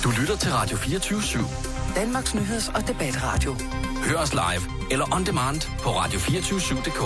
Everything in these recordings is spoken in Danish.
lytter til Radio 24/7. Danmarks nyheds- og debatradio. Hør os live eller on demand på radio247.dk.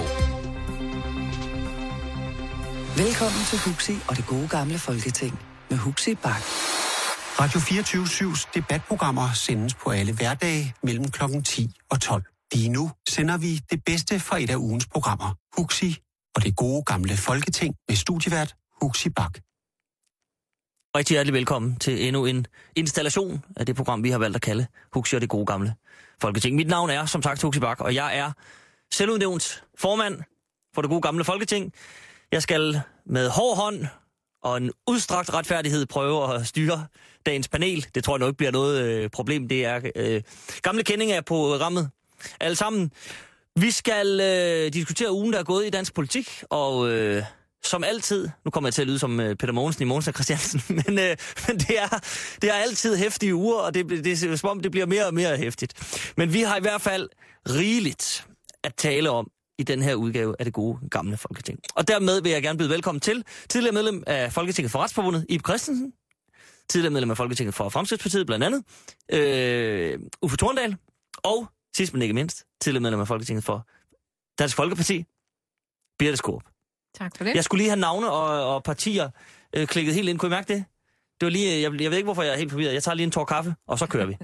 Velkommen til Huxi og det gode gamle Folketing med Huxi Bach. Radio 24/7's debatprogrammer sendes på alle hverdage mellem klokken 10 og 12. Lige nu sender vi det bedste fra et af ugens programmer. Huxi og det gode gamle Folketing med studievært Huxi Bach. Rigtig hjertelig velkommen til endnu en installation af det program, vi har valgt at kalde Huxi og det gode gamle Folketing. Mit navn er, som sagt, Huxi Bach, og jeg er selvudnævnt formand for det gode gamle Folketing. Jeg skal med hård hånd og en udstrakt retfærdighed prøve at styre dagens panel. Det tror jeg nok ikke bliver noget problem. Det er gamle kendinger på programmet alle sammen. Vi skal diskutere ugen, der er gået i dansk politik, og som altid, nu kommer jeg til at lyde som Peter Mogensen i Mogens og Christiansen, men det er altid heftige uger, og det er som om, det bliver mere og mere heftigt. Men vi har i hvert fald rigeligt at tale om i den her udgave af det gode gamle Folketing. Og dermed vil jeg gerne byde velkommen til tidligere medlem af Folketinget for Retsforbundet, Ib Christensen, tidligere medlem af Folketinget for Fremskridtspartiet blandt andet, Uffe Thorndal, og sidst men ikke mindst, tidligere medlem af Folketinget for Dansk Folkeparti, Birthe Skaarup. Tak for det. Jeg skulle lige have navne og partier klikket helt ind. Kunne I mærke det? Det var lige, jeg ved ikke, hvorfor jeg er helt forvirret. Jeg tager lige en tår kaffe, og så kører vi.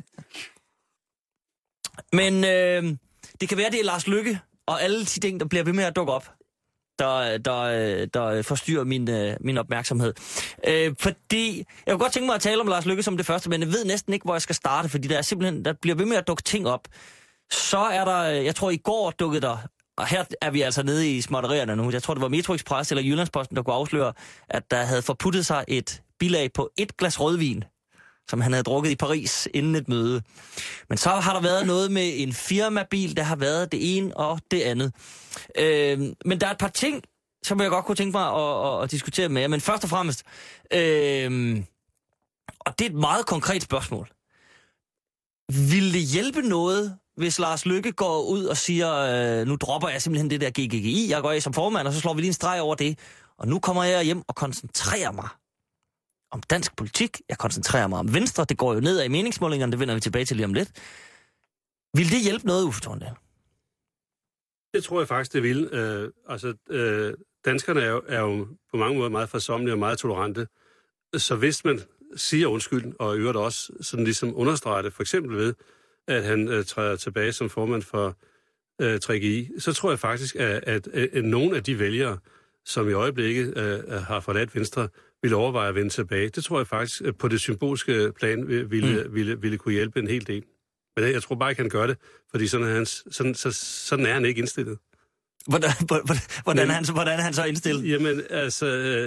Men det kan være, det er Lars Løkke og alle de ting, der bliver ved med at dukke op, der forstyrrer min opmærksomhed. Fordi jeg kunne godt tænke mig at tale om Lars Løkke som det første, men jeg ved næsten ikke, hvor jeg skal starte, fordi der bliver ved med at dukke ting op. Så er der, jeg tror i går dukkede der, og her er vi altså nede i småtterierne nu. Jeg tror, det var Metro Express eller Jyllandsposten, der kunne afsløre, at der havde forputtet sig et bilag på 1 glas rødvin, som han havde drukket i Paris inden et møde. Men så har der været noget med en firmabil, der har været det ene og det andet. Men der er et par ting, som jeg godt kunne tænke mig at diskutere med jer. Men først og fremmest, og det er et meget konkret spørgsmål. Vil det hjælpe noget, hvis Lars Løkke går ud og siger, nu dropper jeg simpelthen det der GGGI, jeg går af som formand, og så slår vi lige en streg over det. Og nu kommer jeg hjem og koncentrerer mig om dansk politik. Jeg koncentrerer mig om Venstre. Det går jo ned i meningsmålingerne, det vender vi tilbage til lige om lidt. Vil det hjælpe noget, Uffe Thorndal? Det tror jeg faktisk, det vil. Danskerne er jo på mange måder meget fredsommelige og meget tolerante. Så hvis man siger undskyld, og i øvrigt også sådan ligesom understreger det, for eksempel ved, at han træder tilbage som formand for 3GI, så tror jeg faktisk, at nogle af de vælgere, som i øjeblikket har forladt Venstre, ville overveje at vende tilbage. Det tror jeg faktisk på det symbolske plan ville kunne hjælpe en hel del. Men jeg tror bare ikke, han gør det, fordi sådan er han ikke indstillet. Hvordan er han så indstillet? Jamen, altså,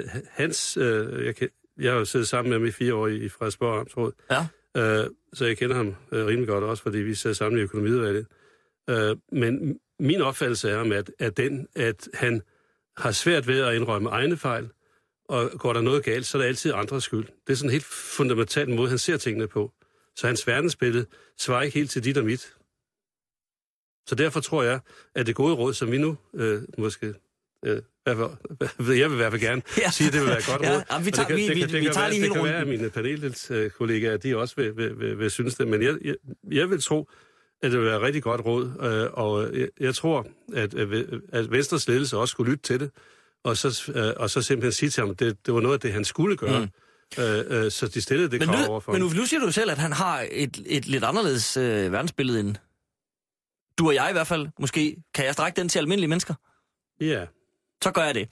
jeg har jo siddet sammen med ham i 4 år i Frederiksborg Amtsråd. Ja. Så jeg kender ham rimelig godt også, fordi vi sidder sammen i økonomiudvalget. Men min opfattelse er om, at han har svært ved at indrømme egne fejl, og går der noget galt, så er der altid andres skyld. Det er sådan en helt fundamental måde, han ser tingene på. Så hans verdensbillede svarer ikke helt til dit og mit. Så derfor tror jeg, at det gode råd, som vi nu måske... jeg vil i hvert fald gerne sige, at det vil være et godt råd. Ja, det kan være, at mine panelkollegaer, de også vil synes det. Men jeg vil tro, at det vil være et rigtig godt råd. Og jeg tror, at Venstres ledelse også skulle lytte til det. Og så simpelthen sige til ham, at det var noget af det, han skulle gøre. Så de stillede det krav over for ham. Men nu siger du selv, at han har et lidt anderledes verdensbillede end du og jeg i hvert fald. Måske kan jeg strække den til almindelige mennesker? Ja. Så gør jeg det.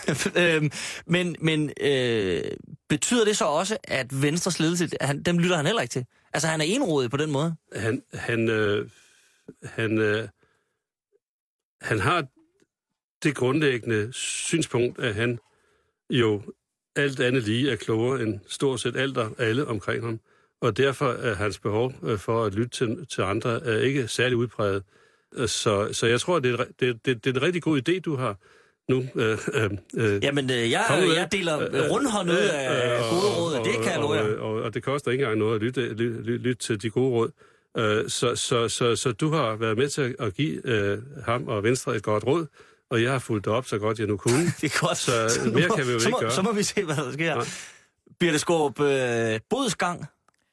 men betyder det så også, at Venstres ledelse, dem lytter han heller ikke til? Altså, han er enrådig på den måde? Han har det grundlæggende synspunkt, at han jo alt andet lige er klogere end stort set alt og alle omkring ham. Og derfor er hans behov for at lytte til andre er ikke særlig udpræget. Så jeg tror, det er en rigtig god idé, du har nu. Jamen, jeg deler rundhånd ud af gode råd, og det kan jeg love jer. Og det koster ikke engang noget at lytte til de gode råd. Så du har været med til at give ham og Venstre et godt råd, og jeg har fulgt det op så godt jeg nu kunne. Det er godt. Så mere kan vi jo ikke gøre. Så må vi se, hvad der sker. Ja. Birthe Skaarup, bodsgang?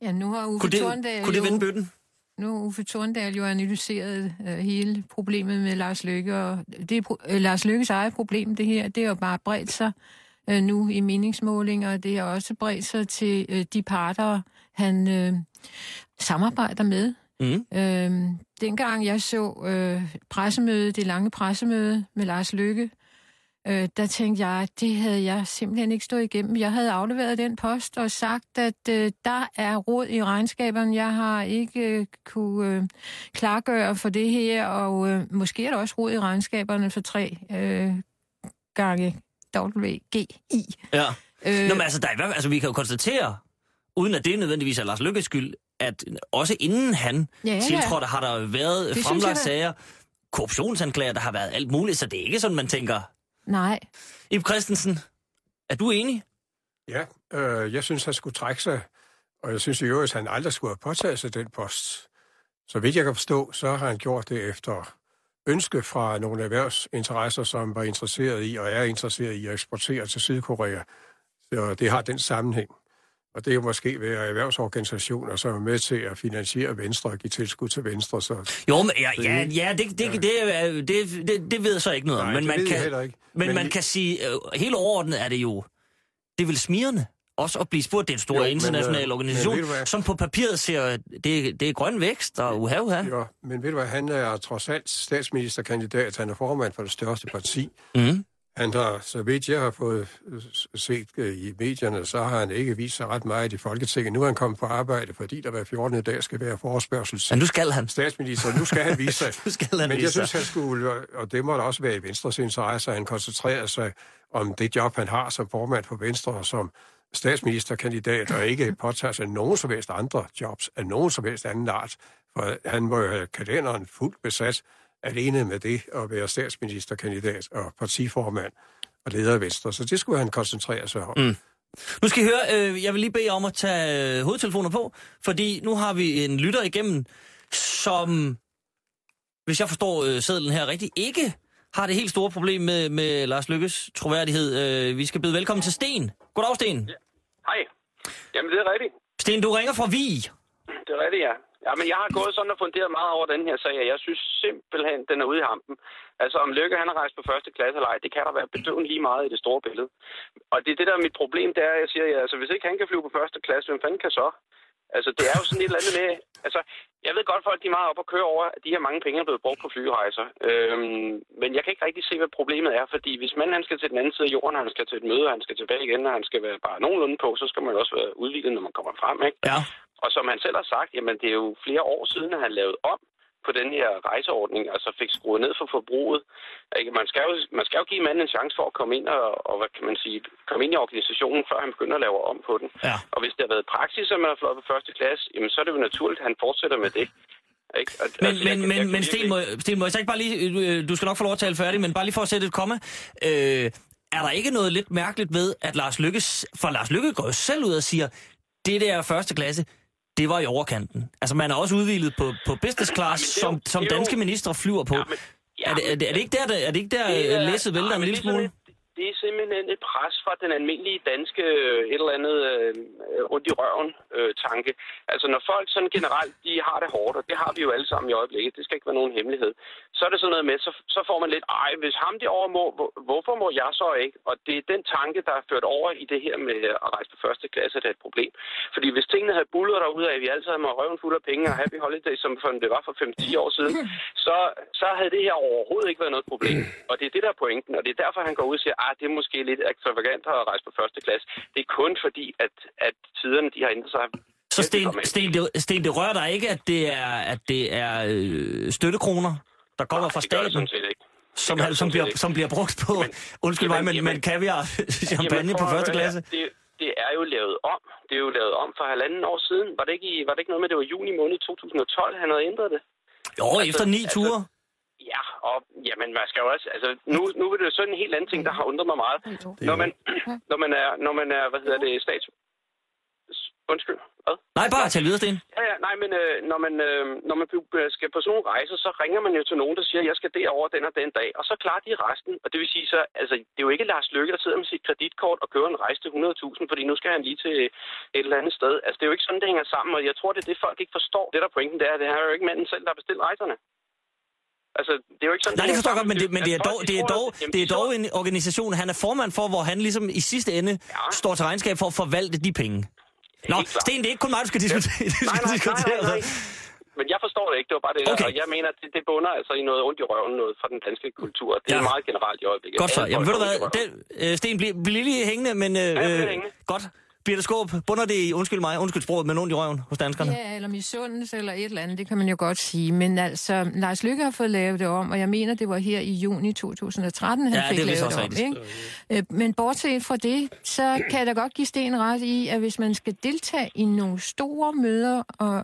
Ja, nu har Uffe Torndal kunne det vende bøtten? Nu har Uffe Torndal jo analyseret hele problemet med Lars Løkke, og det er Lars Løkkes eget problem, det her. Det har jo bare bredt sig nu i meningsmålinger, og det har også bredt sig til de parter, han samarbejder med. Dengang jeg så pressemødet, det lange pressemøde med Lars Løkke, der tænkte jeg, at det havde jeg simpelthen ikke stået igennem. Jeg havde afleveret den post og sagt, at der er rod i regnskaberne. Jeg har ikke kunne klargøre for det her, og måske er der også rod i regnskaberne for 3 gange WGI. Ja. Nå, men altså, vi kan jo konstatere, uden at det nødvendigvis er Lars Løkkes skyld, at også inden han tiltrådte, har der været det fremlagt sager, korruptionsanklager, der har været alt muligt, så det er ikke sådan, man tænker. Nej. Ib Christensen, er du enig? Ja, jeg synes, han skulle trække sig, og jeg synes i øvrigt, at han aldrig skulle have påtaget sig den post. Så vidt jeg kan forstå, så har han gjort det efter ønske fra nogle erhvervsinteresser, som var interesseret i og er interesseret i at eksportere til Sydkorea. Så det har den sammenhæng. Og det er jo måske være erhvervsorganisationer, som er med til at finansiere Venstre og give tilskud til Venstre. Så jo, men det ved jeg så ikke noget om. Nej, men man kan sige, helt overordnet er det jo, det er vel smirrende også at blive spurgt. Det er en stor international organisation, som på papiret ser, det er grøn vækst og uha. Ja, men ved du hvad, han er trods alt statsministerkandidat, han er formand for det største parti. Han har, så vidt jeg har fået set i medierne, så har han ikke vist sig ret meget i Folketinget. Nu er han kommet på arbejde, fordi der hver 14. dag skal være forespørgsel. Men nu skal han. Statsminister, nu skal han vise sig. Men jeg synes, han skulle, og det må da også være i Venstres interesse, at han koncentrerer sig om det job, han har som formand for Venstre og som statsministerkandidat, og ikke påtager sig nogen som helst andre jobs af nogen som helst anden art. For han må jo have kalenderen fuldt besat alene med det at være statsministerkandidat og partiformand og leder af Venstre. Så det skulle han koncentrere sig om. Nu skal I høre, jeg vil lige bede jer om at tage hovedtelefoner på, fordi nu har vi en lytter igennem, som, hvis jeg forstår sedlen her rigtigt, ikke har det helt store problem med Lars Løkkes troværdighed. Vi skal byde velkommen til Sten. Goddag, Sten. Ja. Hej. Jamen, det er rigtigt. Sten, du ringer fra Vig. Det er rigtigt, ja. Ja, men jeg har gået sådan og funderet meget over den her sag, og jeg synes simpelthen, den er ude i hampen. Altså, om Løkke han har rejst på første klasse eller ej, det kan der være bedøvende lige meget i det store billede. Og det er det, der er mit problem, det er, jeg siger, ja, altså, hvis ikke han kan flyve på første klasse, hvem fanden kan så? Altså, det er jo sådan et eller andet med, altså, jeg ved godt, folk de er meget op at køre over, at de her mange penge er blevet brugt på flyrejser. Men jeg kan ikke rigtig se, hvad problemet er, fordi hvis han skal til den anden side af jorden, han skal til et møde, han skal tilbage igen, og han skal være bare nogenlunde på, så skal man også være udviklet, når man kommer frem, ikke? Ja. Og som han selv har sagt, jamen det er jo flere år siden, at han lavede om på den her rejseordning, altså fik skruet ned for forbruget. Man skal jo give manden en chance for at komme ind og hvad kan man sige, komme ind i organisationen, før han begynder at lave om på den. Ja. Og hvis det har været praksis, at man har flået på første klasse, jamen så er det jo naturligt, at han fortsætter med det. Men Sten, må jeg så ikke bare lige, du skal nok få lov at tale færdig, men bare lige for at sætte et komma. Er der ikke noget lidt mærkeligt ved, at Lars Løkke går jo selv ud og siger, det der første klasse, det var i overkanten. Altså, man er også udhvilet på business class, som danske ministre flyver på. Er det ikke der, læsset vælter en lille smule? Det er simpelthen et pres fra den almindelige danske et eller andet rundt i røven tanke. Altså når folk sådan generelt, de har det hårdt, og det har vi jo alle sammen i øjeblikket, det skal ikke være nogen hemmelighed, så er det sådan noget med, så får man lidt, hvis ham derovre må, hvorfor må jeg så ikke? Og det er den tanke, der er ført over i det her med at rejse på første klasse, det er et problem. Fordi hvis tingene havde bullet derude af, at vi altid havde med røven fuld af penge og happy holiday, som det var for 5-10 år siden, så havde det her overhovedet ikke været noget problem. Og det er det, der er pointen, og det er derfor, han går ud og siger, det er måske lidt ekstravagant at rejse på første klasse. Det er kun fordi, at tiderne de har ændret sig. Så Sten, det rører dig ikke, at det er støttekroner, der kommer fra staten, som bliver brugt på, undskyld mig, men kaviar, champagne på første klasse? Det er jo lavet om. Det er jo lavet om for 1,5 år siden. Var det ikke noget med, det var juni måned 2012, han havde ændret det? Jo, efter 9 ture. Ja, og jamen, man skal jo også, altså, nu er det sådan en helt anden ting, der har undret mig meget. Når man er Undskyld, hvad? Nej, bare tal videre, Sten. Ja, nej, men når man skal på sådan nogle rejser, så ringer man jo til nogen, der siger, at jeg skal derover den og den dag, og så klarer de resten. Og det vil sige så, altså, det er jo ikke Lars Løkke, der sidder med sit kreditkort og køber en rejse til 100.000, fordi nu skal han lige til et eller andet sted. Altså, det er jo ikke sådan, det hænger sammen, og jeg tror, det er det, folk ikke forstår. Det der pointen, det er jo ikke manden selv, der har bestilt rejserne. Altså, det er jo ikke sådan... Nej, det forstår jeg godt, men det er dog en organisation, han er formand for, hvor han ligesom i sidste ende står til regnskab for at forvalte de penge. Nå, Sten, det er ikke kun mig, du skal diskutere. Nej. Men jeg forstår det ikke, det var bare det der, og jeg mener, det bunder altså i noget ondt i røven, noget fra den danske kultur. Det er meget generelt i øjeblikket. Godt så. Jamen ved du hvad, Sten, bliver lige hængende, men godt. Birthe Skaarup, bunder det i, undskyld sproget, men ondt i røven hos danskerne? Ja, eller misundelse eller et eller andet, det kan man jo godt sige. Men altså, Lars Løkke har fået lavet det om, og jeg mener, det var her i juni 2013, han fik lavet det om. Ikke? Men bortset fra det, så kan jeg da godt give Sten ret i, at hvis man skal deltage i nogle store møder og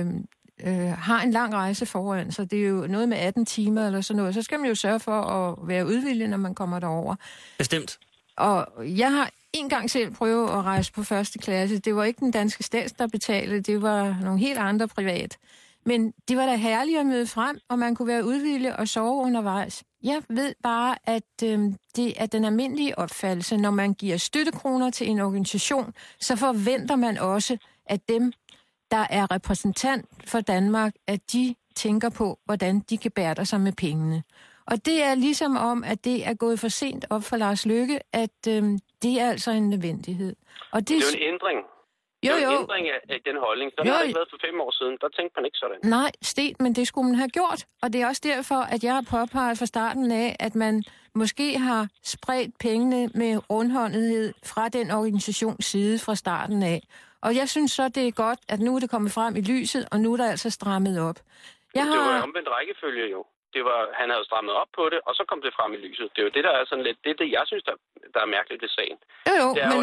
har en lang rejse foran, så det er jo noget med 18 timer eller sådan noget, så skal man jo sørge for at være udvillig, når man kommer derover. Bestemt. Og jeg har en gang selv prøvet at rejse på første klasse. Det var ikke den danske stat, der betalte. Det var nogle helt andre privat. Men det var da herligt at møde frem, og man kunne være udvillig og sove undervejs. Jeg ved bare, at det er den almindelige opfattelse. Når man giver støttekroner til en organisation, så forventer man også, at dem, der er repræsentant for Danmark, at de tænker på, hvordan de kan bære sig med pengene. Og det er ligesom om, at det er gået for sent op for Lars Løkke, at det er altså en nødvendighed. Og det er jo en ændring. Det er jo en ændring af den holdning. Så har det ikke været for 5 år siden. Der tænkte man ikke sådan. Nej, Sten, men det skulle man have gjort. Og det er også derfor, at jeg har påpeget fra starten af, at man måske har spredt pengene med rundhåndethed fra den organisations side fra starten af. Og jeg synes så, det er godt, at nu er det kommet frem i lyset, og nu er der altså strammet op. Det var omvendt rækkefølge jo. Han havde strammet op på det, og så kom det frem i lyset. Det er jo det, der er sådan lidt... Det er det, jeg synes, der er mærkeligt ved sagen. Jo, men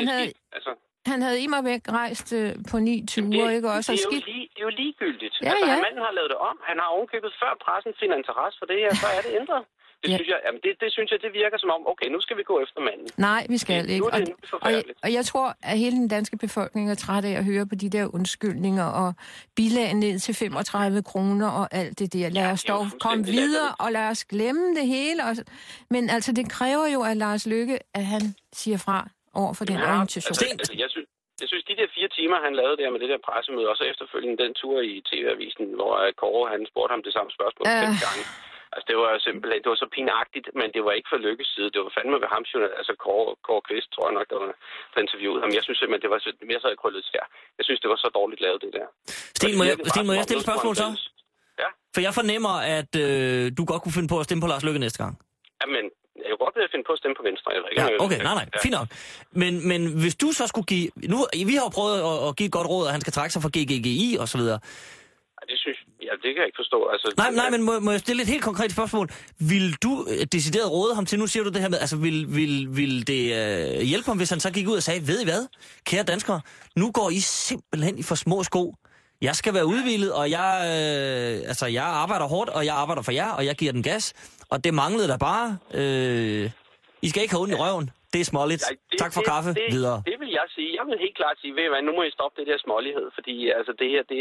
han havde immervæk rejst på 9 ture, ikke også? Det er jo ligegyldigt. Ja. Manden har lavet det om. Han har ovenkøbet før pressen finder interesse for det her, så er det ændret. Det synes jeg, det virker som om, okay, nu skal vi gå efter manden. Nej, vi skal ikke. Og jeg tror, at hele den danske befolkning er træt af at høre på de der undskyldninger og bilag ned til 35 kroner og alt det der. Lad os dog komme videre, og lad os glemme det hele. Men altså, det kræver jo af Lars Løkke, at han siger fra over for den organisation. Jeg synes, de der 4 timer, han lavede der med det der pressemøde, og så efterfølgende den tur i TV-avisen, hvor Kåre, han spurgte ham det samme spørgsmål 5 gange. Altså, det var simpelthen, det var så pinagtigt, men det var ikke for Lykkes side. Det var fandme ved ham, altså Kåre Kvist, tror jeg nok, der interviewede ham. Jeg synes simpelthen, det var mere så krøllet her. Jeg synes, det var så dårligt lavet, det der. Sten, må jeg stille spørgsmål så? Ja. For jeg fornemmer, at du godt kunne finde på at stemme på Lars Løkke næste gang. Jamen, jeg kunne godt finde på at stemme på Venstre. Okay, nej, fint nok. Men hvis du så skulle give... Vi har jo prøvet at give et godt råd, at han skal trække sig fra GGGI og så videre. Det kan jeg ikke forstå. Altså, nej, men må jeg stille et helt konkret spørgsmål? Vil du decideret råde ham til, nu siger du det her med, altså vil det hjælpe ham, hvis han så gik ud og sagde, ved I hvad, kære danskere, nu går I simpelthen i for små sko. Jeg skal være udhvilet, og jeg arbejder hårdt, og jeg arbejder for jer, og jeg giver den gas, og det manglede der bare. I skal ikke have ondt i røven. Det er småligt. Tak for kaffe. Videre. Det vil jeg sige. Jeg vil helt klart sige, ved hvad, nu må I stoppe det der smålighed, fordi altså det her,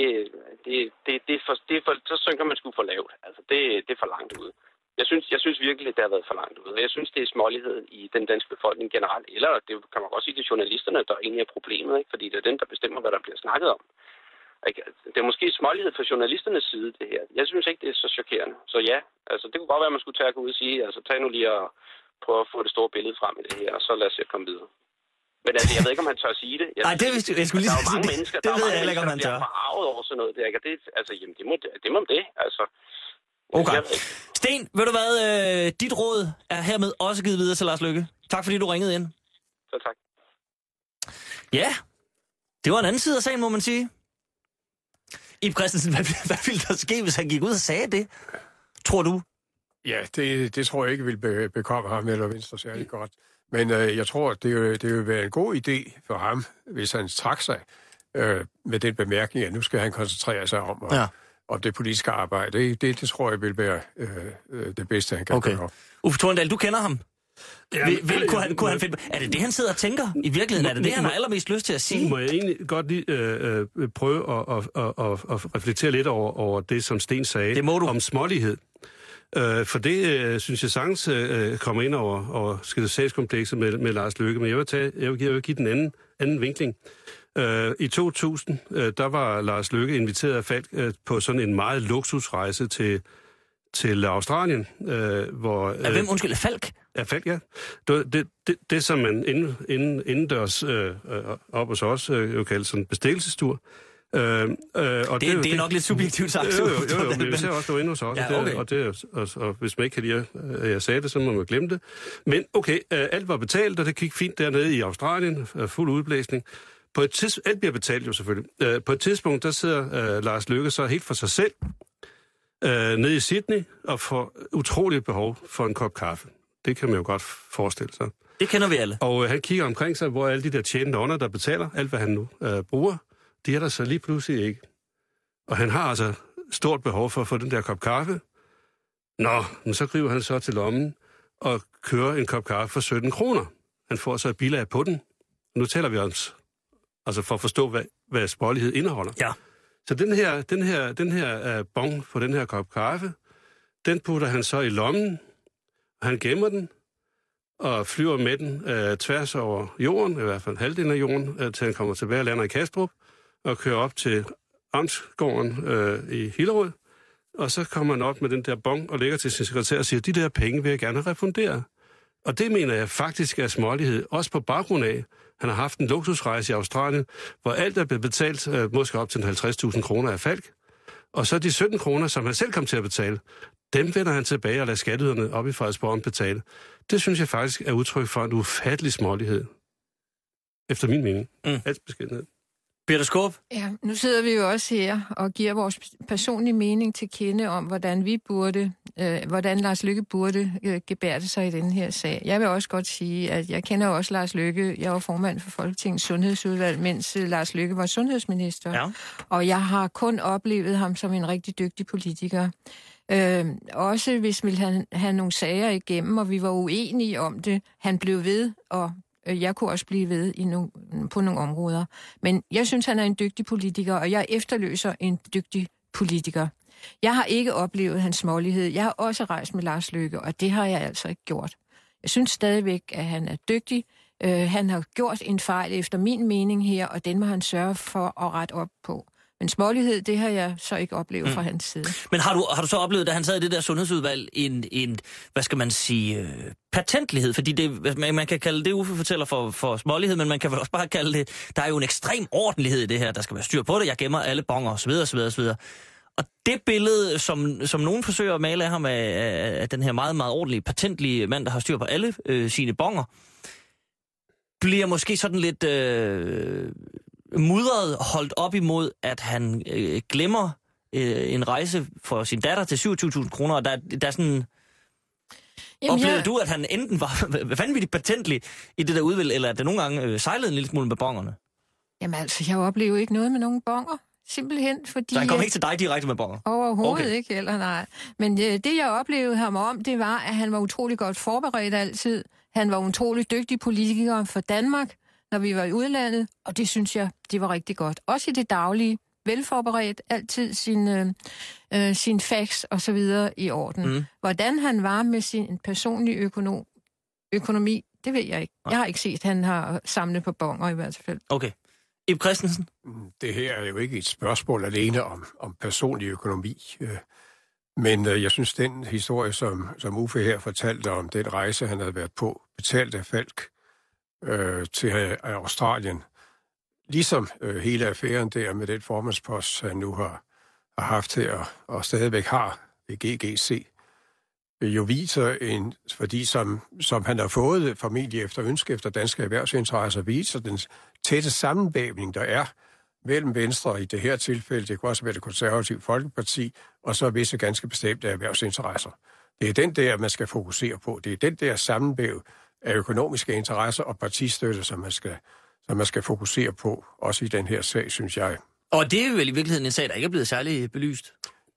så synker man sgu for lavt. Altså det er for langt ude. Jeg synes virkelig, det har været for langt ude. Jeg synes, det er smålighed i den danske befolkning generelt. Eller det kan man godt sige, det er journalisterne, der egentlig er problemet, ikke? Fordi det er den, der bestemmer, hvad der bliver snakket om. Det er måske smålighed fra journalisternes side, det her. Jeg synes ikke, det er så chokerende. Så ja, altså det kunne godt være, at man skulle tage at gå ud og sige, altså tag nu lige og prøve at få det store billede frem i det her, og så lad os komme videre. Men altså, jeg ved ikke, om han tør at sige det. Nej, det vil jeg skulle lige sige. Der er mange mennesker, det ved jeg ikke, om han tør. Der er forarvet over sådan noget. Det må det. Altså. Okay. Sten, ved du hvad? Dit råd er hermed også givet videre til Lars Løkke. Tak fordi du ringede ind. Så tak. Ja, det var en anden side af sagen, må man sige. Ib Christensen, hvad ville der ske, hvis han gik ud og sagde det? Tror du? Ja, det tror jeg ikke vil bekomme ham eller Venstre særlig godt. Men jeg tror, det vil være en god idé for ham, hvis han trak sig med den bemærkning, at nu skal han koncentrere sig om det politiske arbejde. Det tror jeg vil være det bedste, han kan gøre. Uffe Torndal, du kender ham? Kunne han finde... Er det det, han sidder og tænker i virkeligheden? Er det det, han har allermest lyst til at sige? Må jeg egentlig godt lige prøve at reflektere lidt over det, som Sten sagde om smålighed. For det synes jeg sagtens kommer ind over skizofrenikomplekset med Lars Løkke, men jeg vil give den anden vinkling. I 2000, der var Lars Løkke inviteret af Falk på sådan en meget luksusrejse til Australien, hvor... Hvem undskyld, Falk? Ja, Falk, ja. Det som man indendørs op hos os jo kalder sådan en bestikkelsestur. Og det er nok lidt subjektivt sagt. Jo, men vi ser også, du inde hos os. Ja, okay. Og hvis man ikke kan lide, at jeg sagde det, så må man glemme det. Men okay, alt var betalt, og det gik fint dernede i Australien, fuld udblæsning. Alt bliver betalt jo selvfølgelig. På et tidspunkt, der sidder Lars Løkke så helt for sig selv nede i Sydney og får utroligt behov for en kop kaffe. Det kan man jo godt forestille sig. Det kender vi alle. Og han kigger omkring sig, hvor alle de der tjenende ånder, der betaler alt, hvad han nu bruger, de er der så lige pludselig ikke. Og han har altså stort behov for at få den der kop kaffe. Nå, men så griber han så til lommen og kører en kop kaffe for 17 kroner. Han får så et bilag på den. Nu taler vi om, altså for at forstå, hvad smålighed indeholder. Ja. Så den her bon på den her kop kaffe, den putter han så i lommen, og han gemmer den, og flyver med den tværs over jorden, i hvert fald halvdelen af jorden, til han kommer tilbage og lander i Kastrup, og kører op til Amtsgården i Hillerød, og så kommer han op med den der bon og lægger til sin sekretær og siger, de der penge vil jeg gerne refundere. Og det mener jeg faktisk er smålighed, også på baggrund af, han har haft en luksusrejse i Australien, hvor alt er blevet betalt, måske op til 50.000 kroner af Falk. Og så de 17 kroner, som han selv kom til at betale, dem vender han tilbage og lader skatteyderne op i Frederiksborg betale. Det synes jeg faktisk er udtryk for en ufattelig smålighed. Efter min mening. Alt beskedenhed. Birthe Skaarup? Ja, nu sidder vi jo også her og giver vores personlige mening til kende om, hvordan Lars Løkke burde gebærde sig i den her sag. Jeg vil også godt sige, at jeg kender også Lars Løkke. Jeg var formand for Folketingets Sundhedsudvalg, mens Lars Løkke var sundhedsminister. Ja. Og jeg har kun oplevet ham som en rigtig dygtig politiker. Også hvis vi ville have nogle sager igennem, og vi var uenige om det. Han blev ved, og jeg kunne også blive ved på nogle områder. Men jeg synes, han er en dygtig politiker, og jeg efterløser en dygtig politiker. Jeg har ikke oplevet hans smålighed. Jeg har også rejst med Lars Løkke, og det har jeg altså ikke gjort. Jeg synes stadigvæk, at han er dygtig. Han har gjort en fejl efter min mening her, og den må han sørge for at rette op på. Men smålighed, det har jeg så ikke oplevet fra hans side. Men har du så oplevet, da han sad i det der sundhedsudvalg, en hvad skal man sige, patentlighed? Fordi det, man kan kalde det, Uffe fortæller for smålighed, men man kan vel også bare kalde det, der er jo en ekstrem ordentlighed i det her, der skal være styr på det, jeg gemmer alle bonger, osv. osv. Og det billede, som nogen forsøger at male af ham, af den her meget, meget ordentlige, patentlige mand, der har styr på alle sine bonger, bliver måske sådan lidt mudret holdt op imod, at han glemmer en rejse for sin datter til 27.000 kroner, og der er sådan... Oplevede du, at han enten var vanvittigt patentlig i det der udvalg, eller at det nogle gange sejlede en lille smule med bongerne? Jamen altså, jeg oplever ikke noget med nogen bonger. Simpelthen fordi... Så han kom ikke til dig direkte med bonger? Overhovedet ikke, eller nej. Men det, jeg oplevede ham om, det var, at han var utrolig godt forberedt altid. Han var en utrolig dygtig politiker for Danmark, når vi var i udlandet, og det synes jeg, det var rigtig godt. Også i det daglige, velforberedt, altid sin facts og så videre i orden. Hvordan han var med sin personlige økonomi, det ved jeg ikke. Jeg har ikke set, at han har samlet på bonger i hvert fald. Okay. Ib Christensen? Det her er jo ikke et spørgsmål alene om personlig økonomi. Men jeg synes, den historie, som Uffe her fortalte om den rejse, han havde været på, betalt af Falk til Australien, ligesom hele affæren der med den formandspost, han nu har haft her og stadigvæk har ved GGC, jo viser fordi som han har fået formentlig efter ønske efter danske erhvervsinteresser, viser den tætte sammenvævning, der er mellem Venstre i det her tilfælde, det kunne også være det konservative Folkeparti, og så visse ganske bestemte erhvervsinteresser. Det er den der, man skal fokusere på. Det er den der sammenvæv af økonomiske interesser og partistøtte, som man skal fokusere på, også i den her sag, synes jeg. Og det er vel i virkeligheden en sag, der ikke er blevet særlig belyst?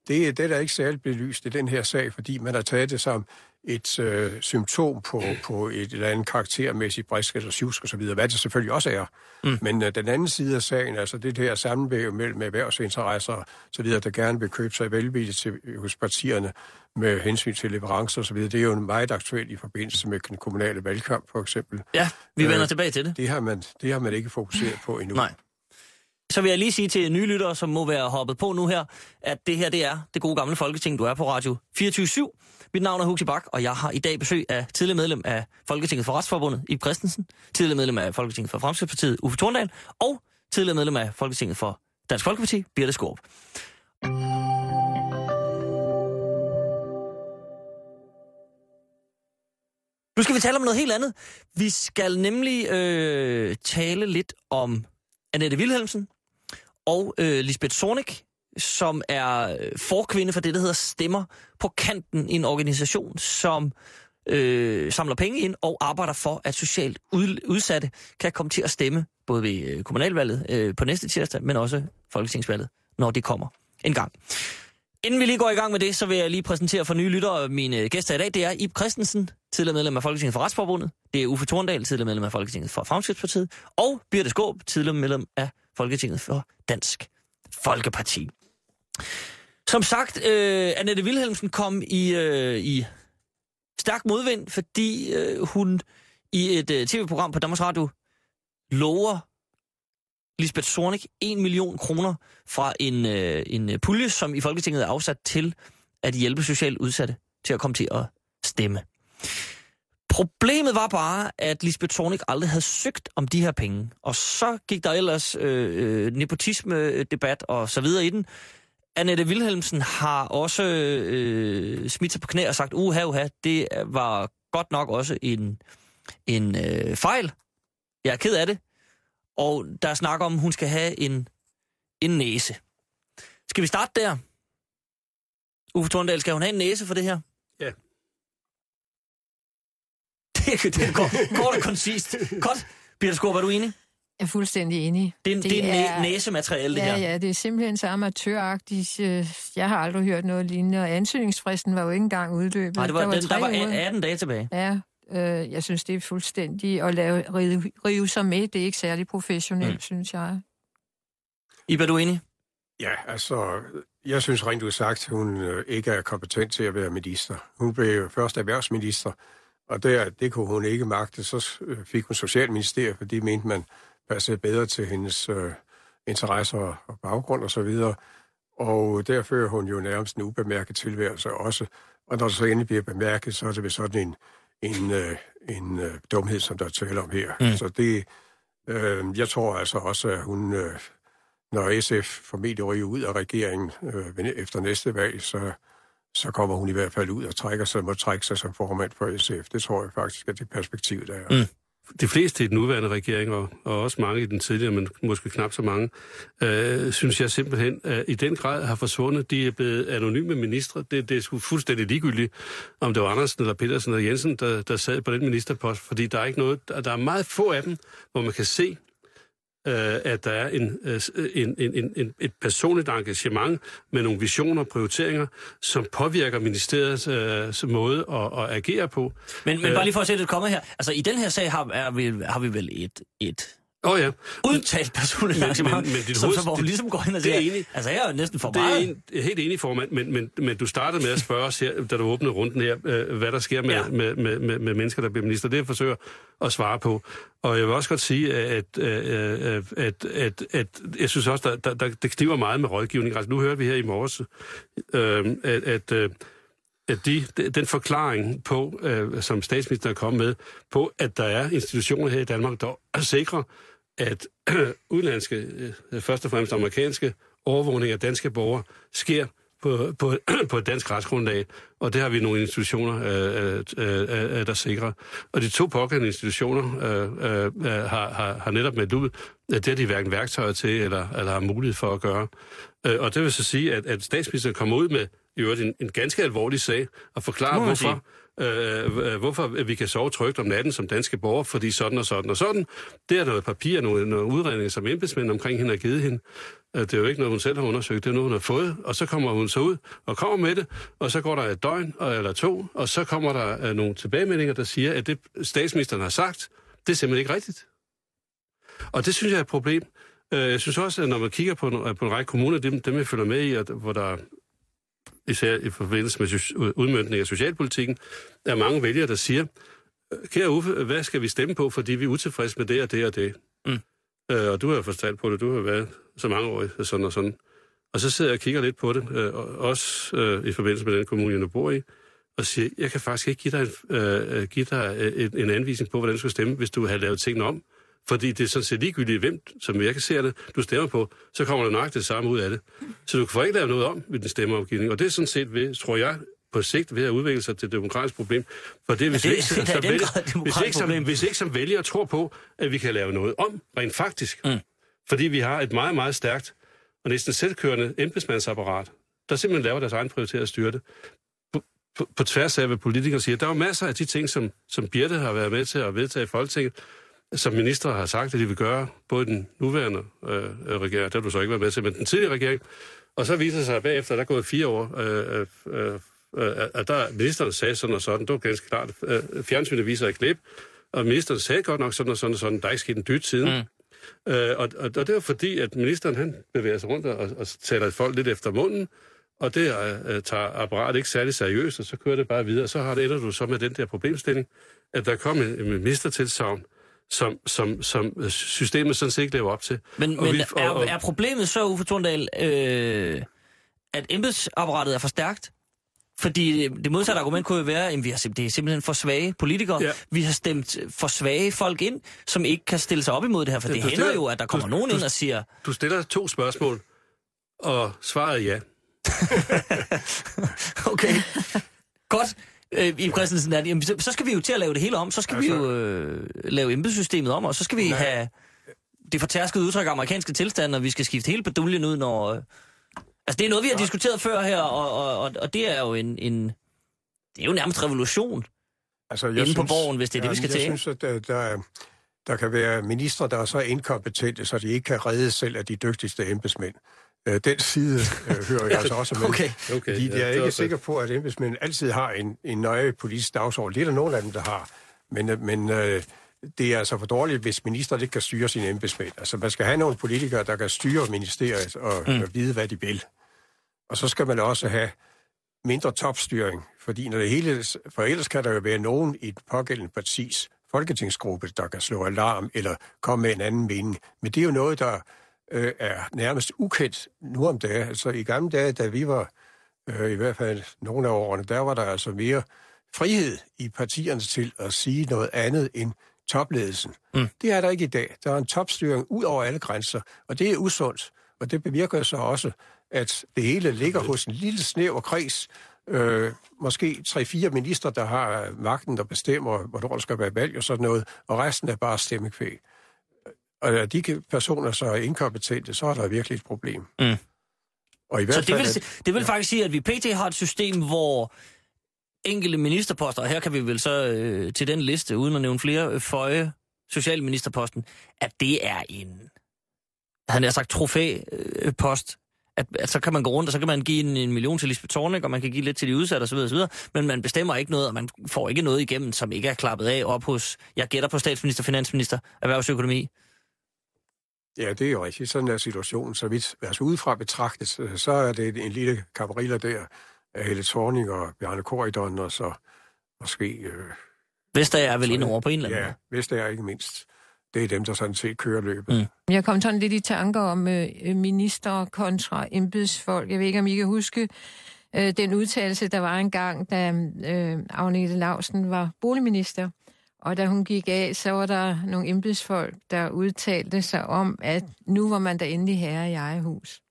Det er der ikke særligt belyst i den her sag, fordi man har taget det som et symptom på et eller andet karaktermæssigt brisk eller sjusk og så videre, hvad det selvfølgelig også er. Men den anden side af sagen, altså det her sammenvæg mellem erhvervsinteresser og så videre, der gerne vil købe sig velvilligt hos partierne med hensyn til leverancer og så videre, det er jo meget aktuelt i forbindelse med den kommunale valgkamp, for eksempel. Ja, vi vender tilbage til det. Det har man ikke fokuseret på endnu. Nej. Så vil jeg lige sige til nye lyttere, som må være hoppet på nu her, at det her, det er det gode gamle Folketing, du er på Radio 24/7. Mit navn er Huxi Bach, og jeg har i dag besøg af tidligere medlem af Folketinget for Retsforbundet, Ib Christensen, tidligere medlem af Folketinget for Fremskridtspartiet, Uffe Thorndal, og tidligere medlem af Folketinget for Dansk Folkeparti, Birthe Skaarup. Nu skal vi tale om noget helt andet. Vi skal nemlig tale lidt om Annette Wilhelmsen og Lisbeth Zornig, som er forkvinde for det, der hedder Stemmer på Kanten, en organisation, som samler penge ind og arbejder for, at socialt udsatte kan komme til at stemme, både ved kommunalvalget på næste tirsdag, men også folketingsvalget, når det kommer en gang. Inden vi lige går i gang med det, så vil jeg lige præsentere for nye lyttere mine gæster i dag. Det er Ib Christensen, tidligere medlem af Folketinget for Retsforbundet. Det er Uffe Thorndal, tidligere medlem af Folketinget for Fremskridtspartiet. Og Birthe Skaarup, tidligere medlem af Folketinget for Dansk Folkeparti. Som sagt, Annette Wilhelmsen kom i stærk modvind, fordi hun i et tv-program på Danmarks Radio lover Lisbeth Zornig 1 million kroner fra en pulje, som i Folketinget er afsat til at hjælpe socialt udsatte til at komme til at stemme. Problemet var bare, at Lisbeth Zornig aldrig havde søgt om de her penge, og så gik der ellers nepotisme-debat og så videre i den. Annette Wilhelmsen har også smidt sig på knæ og sagt, uha, det var godt nok også en fejl. Jeg er ked af det. Og der snakker om, at hun skal have en næse. Skal vi starte der? Uffe Thorndal, skal hun have en næse for det her? Ja. Det er kort og koncist. Godt. Birthe Skaarup, er du enig? Jeg er fuldstændig enig. Det er næsemateriale, det her. Ja, det er simpelthen så amatøragtigt. Jeg har aldrig hørt noget lignende, og ansøgningsfristen var jo ikke engang udløbet. Nej, der var 18 dage tilbage. Ja, jeg synes, det er fuldstændig at rive sig med. Det er ikke særlig professionelt, synes jeg. Ib, er du enig? Ja, altså, jeg synes rent udsagt, hun ikke er kompetent til at være minister. Hun blev først erhvervsminister, og det kunne hun ikke magte. Så fik hun socialministeriet, fordi mente man passede bedre til hendes interesser og baggrund og så videre. Og der fører hun jo nærmest en ubemærket tilværelse også. Og når det så endelig bliver bemærket, så er det ved sådan en dumhed, som der taler om her. Så det, jeg tror altså også, at hun, når SF formentlig ryger ud af regeringen efter næste valg, så kommer hun i hvert fald ud og må trække sig som formand for SF. Det tror jeg faktisk er det perspektiv, der er. De fleste i den nuværende regering, og også mange i den tidligere, men måske knap så mange, synes jeg simpelthen, i den grad har forsvundet. De er blevet anonyme ministre. Det er sgu fuldstændig ligegyldigt, om det var Andersen eller Petersen eller Jensen, der sad på den ministerpost, fordi der er ikke noget, der er meget få af dem, hvor man kan se, at der er et personligt engagement med nogle visioner og prioriteringer, som påvirker ministeriets måde at agere på. Men bare lige for at sætte et komme her. Altså, i den her sag har vi vel et udtalt personligt engagement, hvor hun ligesom går ind og siger, altså jeg er næsten for meget. Jeg er helt enig, formand, men du startede med at spørge os her, da du åbnede runden her, hvad der sker med mennesker, der bliver minister. Det jeg forsøger at svare på. Og jeg vil også godt sige, at jeg synes også, det kniver meget med rådgivning. Altså, nu hørte vi her i morges, at den forklaring på, som statsministeren kom med, på, at der er institutioner her i Danmark, der sikrer, at udenlandske, først og fremmest amerikanske, overvågning af danske borgere sker på et dansk retsgrundlag, og det har vi nogle institutioner, der sikrer. Og de to pågældende institutioner har netop meldt ud, at det har de hverken værktøjer til, eller har mulighed for at gøre. Og det vil så sige, at statsministeren kommer ud med i øvrigt en ganske alvorlig sag, og forklare, hvorfor vi kan sove trygt om natten som danske borgere, fordi sådan og sådan og sådan. Det er noget papir, nogle udredninger, som embedsmænd omkring hende har givet hende. Det er jo ikke noget, hun selv har undersøgt, det er noget, hun har fået, og så kommer hun så ud og kommer med det, og så går der et døgn eller 2, og så kommer der nogle tilbagemeldinger, der siger, at det statsministeren har sagt, det er simpelthen ikke rigtigt. Og det synes jeg er et problem. Jeg synes også, at når man kigger på en række kommuner, dem jeg følger med i, hvor der især i forbindelse med udmøntning af socialpolitikken, er mange vælgere, der siger, kære Uffe, hvad skal vi stemme på, fordi vi er utilfredse med det og det og det. Og du har jo fortalt på det, du har været så mange år sådan og sådan. Og så sidder jeg og kigger lidt på det, også i forbindelse med den kommune, jeg nu bor i, og siger, jeg kan faktisk ikke give dig en anvisning på, hvordan du skal stemme, hvis du har lavet tingene om. Fordi det er sådan set ligegyldigt, hvem, som jeg kan se det, du stemmer på, så kommer der nok det samme ud af det. Så du får ikke lave noget om ved den stemmeopgivning. Og det er sådan set, ved, tror jeg, på sigt ved at udvikle sig til et demokratisk problem. For det er, hvis ikke som vælger tror på, at vi kan lave noget om, rent faktisk. Fordi vi har et meget, meget stærkt og næsten selvkørende embedsmandsapparat, der simpelthen laver deres egen prioriteret styrte. På tværs af, hvad politikere siger. Der er jo masser af de ting, som Birte har været med til at vedtage i Folketinget, som ministre har sagt, at de vil gøre, både den nuværende regering, der har du så ikke været med til, men den tidligere regering, og så viser det sig bagefter, at der er gået 4 år, at der ministerne sagde sådan og sådan, det var ganske klart, fjernsynet viser et klip, og ministeren sagde godt nok sådan og sådan og sådan, der er ikke sket en dyt siden. Og det var fordi, at ministeren han bevæger sig rundt og taler folk lidt efter munden, og det tager apparatet ikke særlig seriøst, og så kører det bare videre, og så ender du så med den der problemstilling, at der kom en ministertilsagn, som systemet sådan set ikke lever op til. Men er problemet så, Uffe Thorndal, at embedsapparatet er for stærkt? Fordi det modsatte argument kunne jo være, at det er simpelthen for svage politikere. Ja. Vi har stemt for svage folk ind, som ikke kan stille sig op imod det her. For det hænder jo, at der kommer nogen ind og siger... Du stiller 2 spørgsmål, og svaret er ja. Okay. Godt. I Christensen, så skal vi jo til at lave det hele om. Så skal vi jo lave embedssystemet om, og så skal vi have det fortærskede udtryk amerikanske tilstande, og vi skal skifte hele baduljen ud, når... Altså, det er noget, vi har diskuteret før her, og det er jo det er jo nærmest revolution inde på borgen, hvis det er det, vi skal til. Jeg synes, at der kan være ministre, der er så inkompetente, så de ikke kan redde selv af de dygtigste embedsmænd. Den side hører jeg altså også med. Okay. Fordi jeg er ikke sikker på, at embedsmænd altid har en nøje politisk dagsorden. Det er der nogle af dem, der har. Men det er altså for dårligt, hvis ministeren ikke kan styre sine embedsmænd. Altså, man skal have nogle politikere, der kan styre ministeriet og vide, hvad de vil. Og så skal man også have mindre topstyring, fordi når det hele... For ellers kan der jo være nogen i et pågældende partis folketingsgruppe, der kan slå alarm eller komme med en anden mening. Men det er jo noget, der er nærmest ukendt nu om dagen. Altså i gamle dage, da vi var i hvert fald nogle af årene, der var der altså mere frihed i partierne til at sige noget andet end topledelsen. Det er der ikke i dag. Der er en topstyring ud over alle grænser, og det er usundt. Og det bevirker så også, at det hele ligger hos en lille snæver kreds, måske 3-4 minister, der har magten, der bestemmer, hvornår der skal være valg og sådan noget, og resten er bare stemmekvæg. Og når de personer så er inkompetente, så er der virkelig et problem. Og i hvert så det vil faktisk sige, at vi pt. Har et system, hvor enkelte ministerposter, og her kan vi vel så til den liste, uden at nævne flere, føje socialministerposten, at det er han har sagt trofæpost, at så kan man gå rundt, og så kan man give 1 million til Lisbeth Zornig, og man kan give lidt til de udsatte osv., men man bestemmer ikke noget, og man får ikke noget igennem, som ikke er klappet af op hos, jeg gætter på statsminister, finansminister, erhvervsøkonomi. Ja, det er jo rigtigt. Sådan er situationen. Så vidt udefra betragtet, så er det en lille kabariller der af Helle Thorning og Bjarne Corydon, og så måske... Vestager er vel inde over på en eller anden måde? Ja, Vestager ikke mindst. Det er dem, der sådan set kører løbet. Jeg kom sådan lidt i tanker om minister kontra embedsfolk. Jeg ved ikke, om I kan huske den udtalelse, der var engang, da Agnete Lausen var boligminister. Og da hun gik af, så var der nogle embedsfolk, der udtalte sig om, at nu var man da endelig herre i eget hus.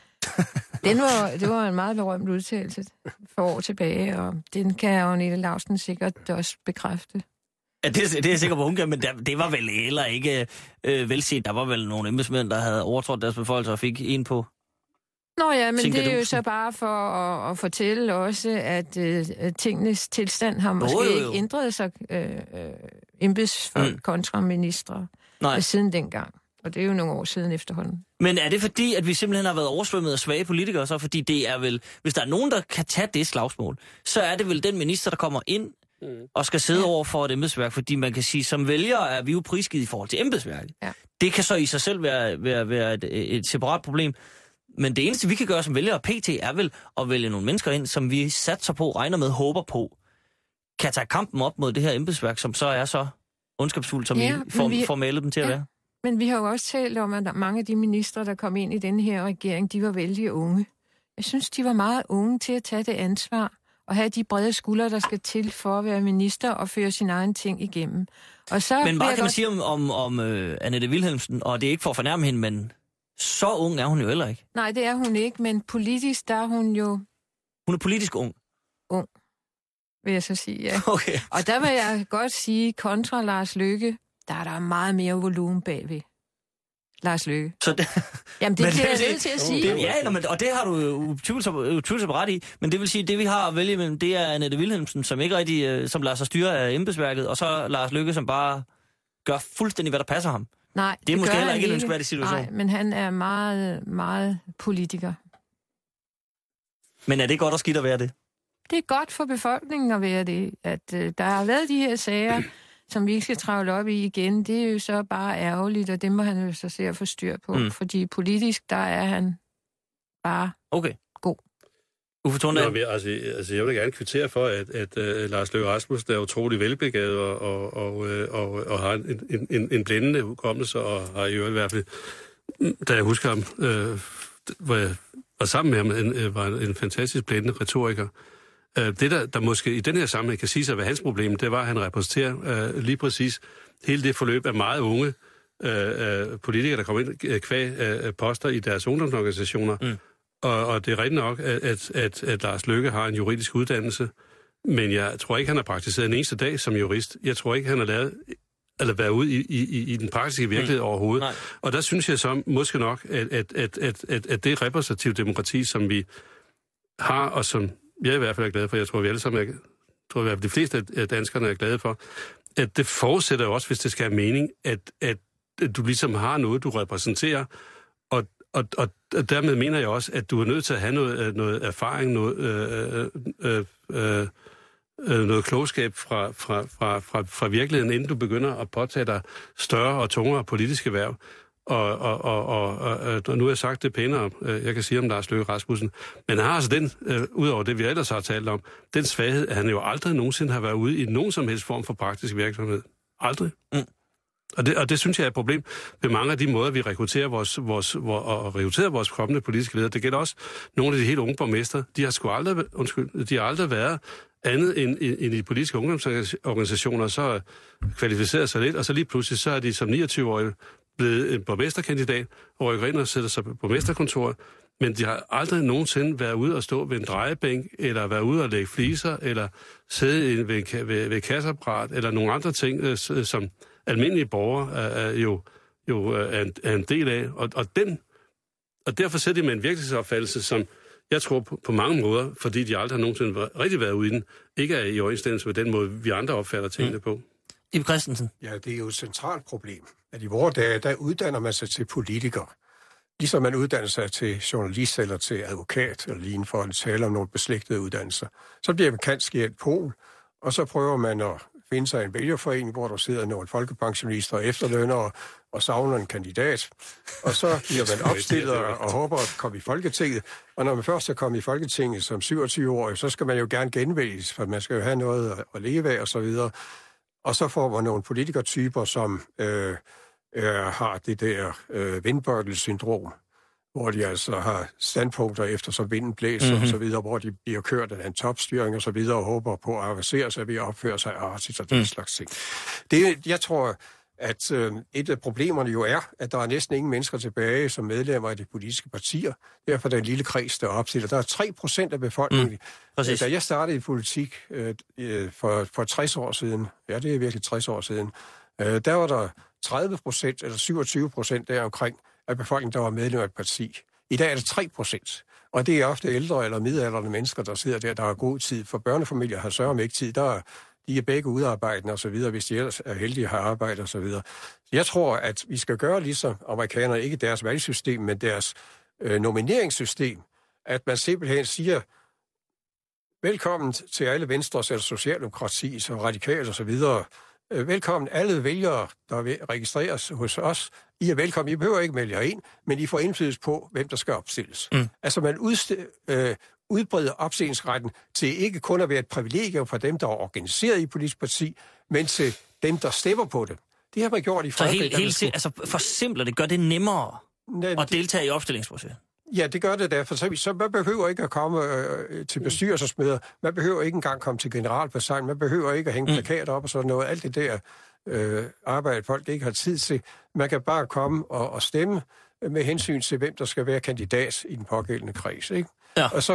Det var en meget berømt udtalelse for år tilbage, og den kan Agnete Lausen sikkert også bekræfte. Ja, det er jeg sikker på, hun kan, men det var vel heller ikke velset. Der var vel nogle embedsmænd, der havde overtrådt deres beføjelser og fik en på. Nå ja, men det er jo så bare for at fortælle også, at tingenes tilstand har måske ikke ændret sig embedsfolk kontra ministre siden dengang. Og det er jo nogle år siden efterhånden. Men er det fordi, at vi simpelthen har været oversvømmet af svage politikere, så fordi det er vel, hvis der er nogen, der kan tage det slagsmål, så er det vel den minister, der kommer ind og skal sidde over for et embedsværk, fordi man kan sige, som vælger er vi jo prisgivet i forhold til embedsværket. Ja. Det kan så i sig selv være et separat problem. Men det eneste, vi kan gøre som vælgere PT, er vel at vælge nogle mennesker ind, som vi satser på, regner med, håber på, kan tage kampen op mod det her embedsværk, som så er så ondskabsfuldt, som I får malet dem til at være. Men vi har jo også talt om, at mange af de ministre, der kom ind i den her regering, de var vældig unge. Jeg synes, de var meget unge til at tage det ansvar og have de brede skuldre, der skal til for at være minister og føre sin egen ting igennem. Og så men meget kan man sige om Annette Wilhelmsen, og det er ikke for at fornærme hende, men så ung er hun jo heller ikke. Nej, det er hun ikke, men politisk, der er hun jo... Hun er politisk ung? Ung, vil jeg så sige, ja. Okay. Og der vil jeg godt sige, kontra Lars Løkke, der er der meget mere volumen bagved. Lars Løkke. Så det... Jamen, det bliver jeg nødt til at sige. Og det har du jo tvivlsomt ret i, men det vil sige, at det vi har at vælge imellem, det er Annette Wilhelmsen, som ikke rigtig, som lader sig styre af embedsværket, og så Lars Løkke, som bare gør fuldstændig, hvad der passer ham. Nej, det er måske heller ikke en ønskværdig situation. Nej, men han er meget, meget politiker. Men er det godt og skidt at være det? Det er godt for befolkningen at være det. At der har været de her sager, som vi ikke skal travle op i igen, det er jo så bare ærgerligt, og det må han jo så se at få styr på. Fordi politisk, der er han bare god. Uffe Thorndal? Altså, jeg vil gerne kvittere for, at Lars Løkke Rasmussen er utrolig velbegavet og har en blændende hukommelse, og har i hvert fald, da jeg husker ham, hvor jeg var sammen med ham, var en fantastisk blændende retoriker. Det, der måske i den her sammenhæng kan sige sig, hvad hans problem, det var, at han repræsenterer lige præcis hele det forløb af meget unge politikere, der kommer ind kvæg poster i deres ungdomsorganisationer. Og det er rigtigt nok, at Lars Løkke har en juridisk uddannelse, men jeg tror ikke, han har praktiseret en eneste dag som jurist. Jeg tror ikke, han har været ude i den praktiske virkelighed overhovedet. Nej. Og der synes jeg så måske nok, at det repræsentative demokrati, som vi har, og som jeg i hvert fald er glad for, jeg tror, vi alle sammen i hvert fald de fleste af danskerne er glade for, at det forudsætter jo også, hvis det skal have mening, at du ligesom har noget, du repræsenterer, og dermed mener jeg også, at du er nødt til at have noget erfaring, noget klogskab fra virkeligheden, inden du begynder at påtage dig større og tungere politiske hverv. Og nu har jeg sagt det pænere, jeg kan sige om Lars Løkke Rasmussen, men han har altså den, udover det vi ellers har talt om, den svaghed, at han jo aldrig nogensinde har været ude i nogen som helst form for praktisk virksomhed. Aldrig. Og det synes jeg er et problem med mange af de måder, vi rekrutterer vores kommende politiske ledere. Det gælder også nogle af de helt unge borgmestre. De har aldrig været andet end i de politiske ungdomsorganisationer, så kvalificeret sig lidt, og så lige pludselig så er de som 29-årige blevet en borgmesterkandidat, og rykker ind og sætter sig på borgmesterkontoret, men de har aldrig nogensinde været ude og stå ved en drejebænk, eller været ude og lægge fliser, eller sidde ved kasseapparat, eller nogle andre ting, som almindelige borgere er en del af. Og derfor sætter de med en virkelighedsopfattelse, som jeg tror på mange måder, fordi de aldrig har nogensinde rigtig været ude i den, ikke er i overensstemmelse med den måde, vi andre opfatter tingene på. Ib Christensen. Ja, det er jo et centralt problem, at i vores dage, der uddanner man sig til politiker. Ligesom man uddanner sig til journalist eller til advokat, eller lige for at tale om nogle beslægtede uddannelser. Så bliver man kanskje et pol, og så prøver man at finde sig en vælgerforening, hvor der sidder nogle folkepensionister og efterlønnere og savner en kandidat. Og så bliver man opstillet og håber at komme i Folketinget. Og når man først er kommet i Folketinget som 27-årig, så skal man jo gerne genvælges, for man skal jo have noget at leve af og så videre. Og så får man nogle politikertyper, som har det der vindbøjtelsyndrom, hvor de altså har standpunkter efter, som vinden blæser og så videre, hvor de bliver kørt af en topstyring og så videre, og håber på at avancere sig ved at opføre sig artigt og den slags ting. Jeg tror, at et af problemerne jo er, at der er næsten ingen mennesker tilbage som medlemmer af de politiske partier. Derfor er der en lille kreds, der opstiller. Der er 3% af befolkningen. Da jeg startede i politik for 60 år siden, ja, det er virkelig 60 år siden, der var der 30% eller 27% deromkring af befolkningen, der var medlem af et parti. I dag er det 3%. Og det er ofte ældre eller midaldrende mennesker, der sidder der har god tid. For børnefamilier har sørme ikke tid. Der de er begge udarbejdende og så videre, hvis de ellers er heldige at have arbejde og så videre. Jeg tror, at vi skal gøre ligesom amerikanerne, ikke deres valgsystem, men deres nomineringssystem, at man simpelthen siger, velkommen til alle Venstres eller Socialdemokrati og radikale og så videre. Velkommen alle vælgere, der registreres hos os. I er velkommen. I behøver ikke melde jer ind, men I får indflydelse på, hvem der skal opstilles. Altså man udbreder opstillingsretten til ikke kun at være et privilegium for dem, der er organiseret i politisk parti, men til dem, der stemmer på det. Det har man gjort i Frankrig. Så helt altså forsimpler det, gør det nemmere at deltage i opstillingsprocessen? Ja, det gør det da, for så man behøver ikke at komme til bestyrelsesmøder, man behøver ikke engang komme til generalforsamling, man behøver ikke at hænge plakater op og sådan noget, alt det der arbejde, folk ikke har tid til. Man kan bare komme og stemme med hensyn til, hvem der skal være kandidat i den pågældende kreds, ikke? Ja. Og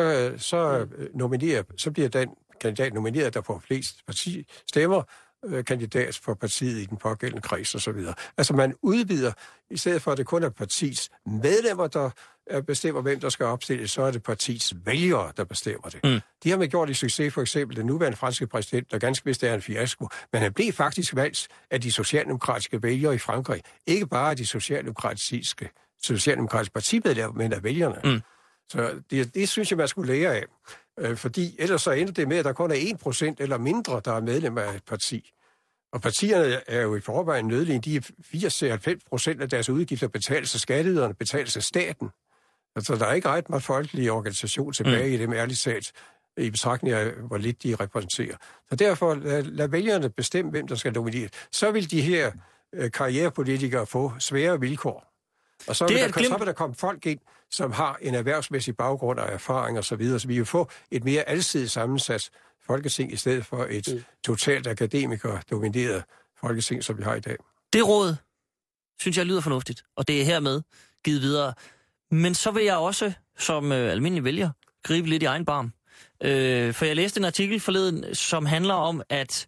så bliver den kandidat nomineret, der får flest stemmer, kandidat for partiet i den pågældende kreds og så videre. Altså man udvider, i stedet for at det kun er partiets medlemmer, der bestemmer, hvem der skal opstilles, så er det partiets vælgere, der bestemmer det. De har man gjort i succes, for eksempel den nuværende franske præsident, der ganske vist er en fiasko, men han blev faktisk valgt af de socialdemokratiske vælgere i Frankrig. Ikke bare af de socialdemokratiske partimedlemmer, men af vælgerne. Så det synes jeg, man skulle lære af. Fordi ellers så ender det med, at der kun er 1% eller mindre, der er medlem af et parti. Og partierne er jo i forvejen nødvendige. De er 80-90% af deres udgifter betales af skatteyderne, betales af staten. Altså, der er ikke ret meget folkelig organisation tilbage i dem, ærligt talt, i betragtning af, hvor lidt de repræsenterer. Så derfor lad vælgerne bestemme, hvem der skal nominere. Så vil de her karrierepolitikere få svære vilkår. Og så vil der komme folk ind, som har en erhvervsmæssig baggrund og erfaring og så videre, så vi vil få et mere alsidigt sammensat folketing i stedet for et totalt akademiker-domineret folketing, som vi har i dag. Det råd, synes jeg, lyder fornuftigt, og det er hermed givet videre. Men så vil jeg også, som almindelig vælger, gribe lidt i egen barm. For jeg læste en artikel forleden, som handler om, at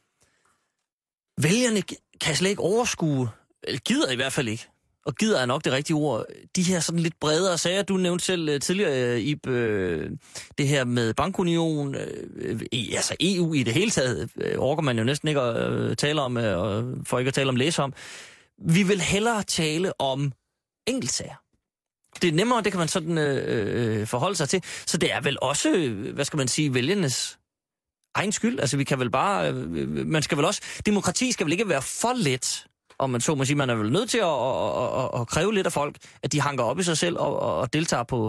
vælgerne kan slet ikke overskue, eller gider i hvert fald ikke, og gider er nok det rigtige ord, de her sådan lidt bredere sager. Du nævnte selv tidligere, Ib, det her med bankunion, altså EU i det hele taget, orker man jo næsten ikke at tale om, og for ikke at tale om læse om. Vi vil hellere tale om enkeltsager. Det er nemmere, det kan man sådan forholde sig til. Så det er vel også, hvad skal man sige, vælgernes egen skyld. Altså vi kan vel bare, man skal vel også, demokrati skal vel ikke være for let. Og man så må sige, man er vel nødt til at kræve lidt af folk, at de hanker op i sig selv og deltager på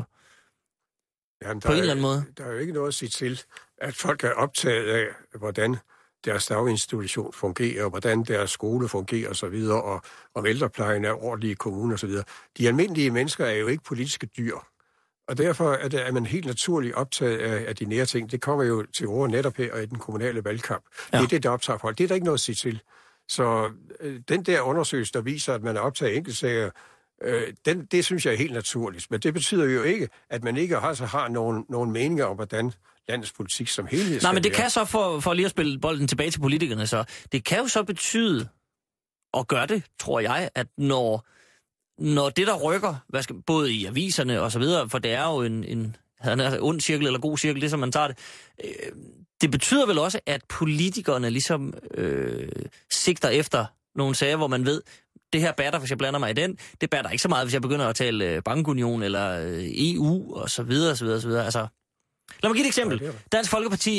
en eller anden måde. Der er jo ikke noget at sige til, at folk er optaget af, hvordan deres daginstitution fungerer, og hvordan deres skole fungerer osv., og om ældreplejen er ordentlig i kommunen osv. De almindelige mennesker er jo ikke politiske dyr. Og derfor er man helt naturligt optaget af de nære ting. Det kommer jo til ord netop her i den kommunale valgkamp. Ja. Det er det, der optager folk. Det er der ikke noget at sige til. Så den der undersøgelse, der viser, at man er optaget af enkeltsager, det synes jeg er helt naturligt. Men det betyder jo ikke, at man ikke har nogen meninger om, hvordan landets politik som helhed skal. Nej, men det kan så, for lige at spille bolden tilbage til politikerne, så det kan jo så betyde, og gør det, tror jeg, at når det, der rykker, både i aviserne og så videre, for det er jo en ond cirkel eller god cirkel, det som man tager det, det betyder vel også, at politikerne ligesom sigter efter nogle sager, hvor man ved, det her batter, hvis jeg blander mig i den, det batter ikke så meget, hvis jeg begynder at tale bankunion eller EU og så videre, så videre, så videre. Altså, lad mig give et eksempel. Dansk Folkeparti